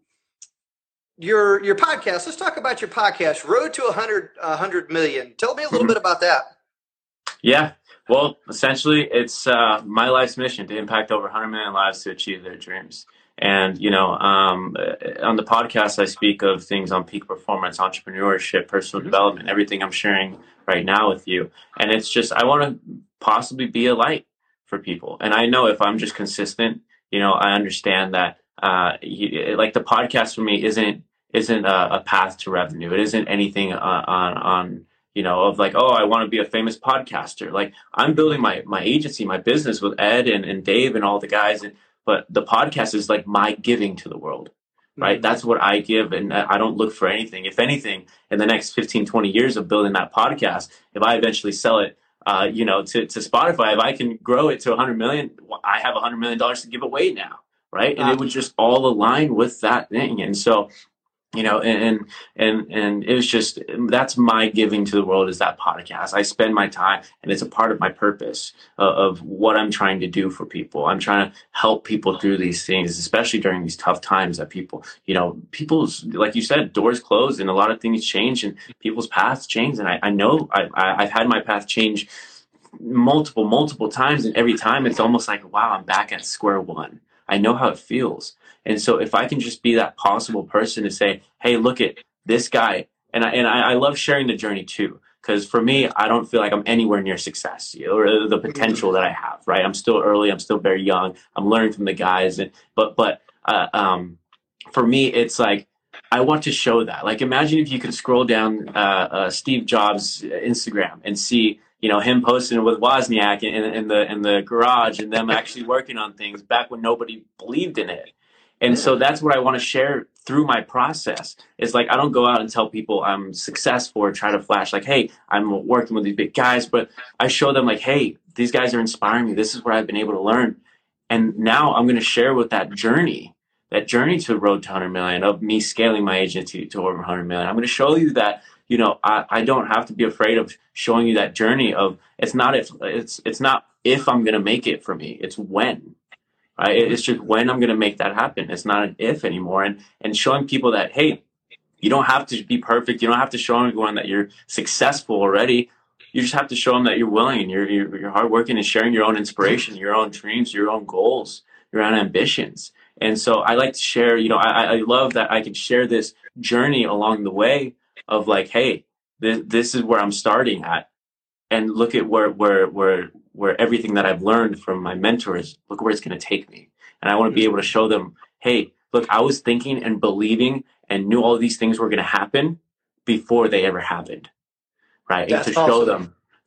your, your podcast, let's talk about your podcast, Road to a hundred, a hundred million. Tell me a little bit about that. Yeah. Well, essentially it's, uh, my life's mission to impact over a hundred million lives to achieve their dreams. And, you know, um, on the podcast, I speak of things on peak performance, entrepreneurship, personal mm-hmm. development, everything I'm sharing right now with you. And it's just, I want to possibly be a light for people. And I know if I'm just consistent, you know, I understand that, uh, you, like the podcast for me isn't, isn't a, a path to revenue. It isn't anything uh, on, on, you know, of like, oh, I want to be a famous podcaster. Like I'm building my, my agency, my business with Ed and, and Dave and all the guys. And, but the podcast is like my giving to the world, right? Mm-hmm. That's what I give. And I don't look for anything. If anything, in the next fifteen, twenty years of building that podcast, if I eventually sell it, uh, you know, to, to Spotify, if I can grow it to a hundred million, I have a hundred million dollars to give away now. Right. And uh-huh. it would just all align with that thing. And so, you know, and, and, and it was just, that's my giving to the world is that podcast. I spend my time and it's a part of my purpose uh, of what I'm trying to do for people. I'm trying to help people through these things, especially during these tough times that people, you know, people's, like you said, doors close and a lot of things change and people's paths change. And I, I know I, I, I've had my path change multiple, multiple times. And every time it's almost like, wow, I'm back at square one. I know how it feels. And so if I can just be that possible person to say, hey, look at this guy. And I, and I, I love sharing the journey too. Because for me, I don't feel like I'm anywhere near success, you know, or the potential that I have, right? I'm still early. I'm still very young. I'm learning from the guys. And, but, but, uh, um, for me, it's like, I want to show that. Like, imagine if you could scroll down, uh, uh, Steve Jobs' Instagram and see, you know, him posting with Wozniak in, in the, in the garage and them actually working on things back when nobody believed in it. And so that's what I want to share through my process. It's like, I don't go out and tell people I'm successful or try to flash like, hey, I'm working with these big guys, but I show them like, hey, these guys are inspiring me. This is where I've been able to learn. And now I'm going to share with that journey, that journey to Road to one hundred million of me scaling my agency to over one hundred million. I'm going to show you that, you know, I, I don't have to be afraid of showing you that journey of it's not if it's, it's not if I'm going to make it for me, it's when. Right? It's just when I'm going to make that happen. It's not an if anymore. And and showing people that, hey, you don't have to be perfect. You don't have to show everyone that you're successful already. You just have to show them that you're willing and you're, you're, you're hardworking and sharing your own inspiration, your own dreams, your own goals, your own ambitions. And so I like to share, you know, I, I love that I can share this journey along the way of like, hey, this, this is where I'm starting at. And look at where, where, where, where everything that I've learned from my mentors, look where it's going to take me. And I want to be able to show them, hey, look, I was thinking and believing and knew all these things were going to happen before they ever happened. Right. And to show them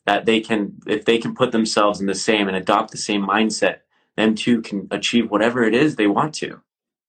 that they can, if they can put themselves in the same and adopt the same mindset, them too can achieve whatever it is they want to.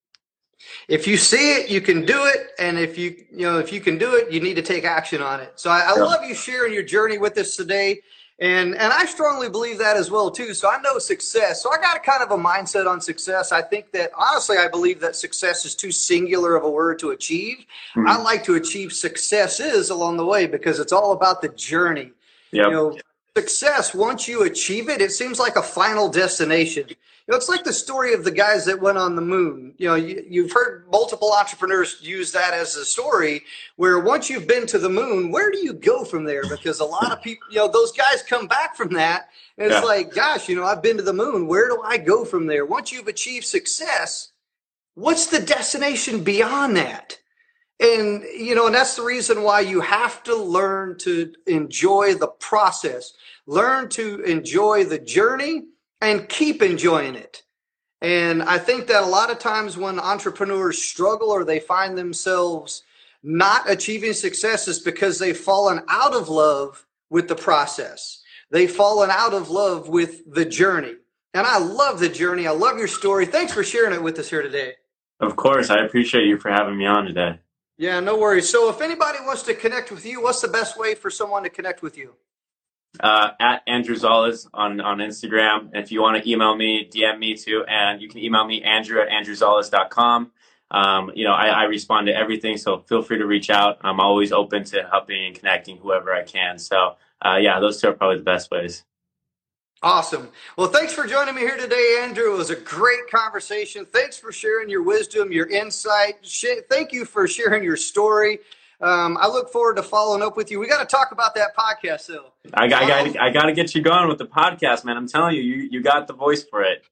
If you see it, you can do it. And if you, you know, if you can do it, you need to take action on it. So I, I love you sharing your journey with us today. And, and I strongly believe that as well, too. So I know success. So I got a kind of a mindset on success. I think that, honestly, I believe that success is too singular of a word to achieve. Mm-hmm. I like to achieve successes along the way because it's all about the journey. Yep. You know, success, once you achieve it, it seems like a final destination. You know, it's like the story of the guys that went on the moon. You know, you, you've heard multiple entrepreneurs use that as a story where once you've been to the moon, where do you go from there? Because a lot of people, you know, those guys come back from that. And it's yeah. like, gosh, you know, I've been to the moon. Where do I go from there? Once you've achieved success, what's the destination beyond that? And, you know, and that's the reason why you have to learn to enjoy the process, learn to enjoy the journey, and keep enjoying it. And I think that a lot of times when entrepreneurs struggle or they find themselves not achieving success is because they've fallen out of love with the process. They've fallen out of love with the journey. And I love the journey. I love your story. Thanks for sharing it with us here today. Of course. I appreciate you for having me on today. Yeah, no worries. So if anybody wants to connect with you, what's the best way for someone to connect with you? Uh, at Andrew Zales on, on Instagram. And if you want to email me, D M me too. And you can email me, Andrew at andrew zales dot com. Um, you know, I, I respond to everything, so feel free to reach out. I'm always open to helping and connecting whoever I can. So, uh, yeah, those two are probably the best ways. Awesome. Well, thanks for joining me here today, Andrew. It was a great conversation. Thanks for sharing your wisdom, your insight. Thank you for sharing your story. Um, I look forward to following up with you. We got to talk about that podcast, though. I got, I got, I got to get you going with the podcast, man. I'm telling you, you, you got the voice for it.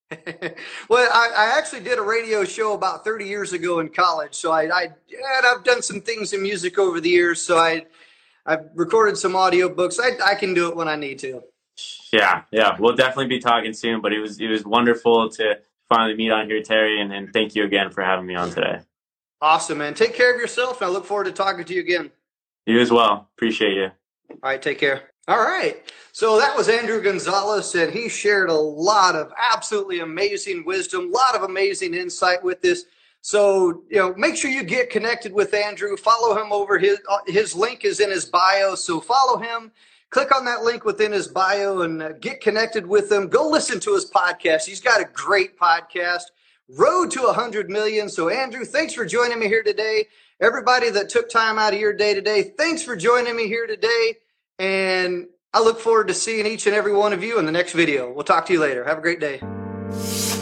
Well, I, I actually did a radio show about thirty years ago in college. So I, I and I've done some things in music over the years. So I, I've recorded some audio books. I, I can do it when I need to. Yeah, yeah, we'll definitely be talking soon. But it was, it was wonderful to finally meet on here, Terry, and, and thank you again for having me on today. Awesome, man. Take care of yourself, and I look forward to talking to you again. You as well. Appreciate you. All right, take care. All right. So that was Andrew Gonzales, and he shared a lot of absolutely amazing wisdom, a lot of amazing insight with this. So, you know, make sure you get connected with Andrew. Follow him over. His, his link is in his bio, so follow him. Click on that link within his bio and get connected with him. Go listen to his podcast. He's got a great podcast. Road to one hundred million. So, Andrew, thanks for joining me here today. Everybody that took time out of your day today, thanks for joining me here today. And I look forward to seeing each and every one of you in the next video. We'll talk to you later. Have a great day.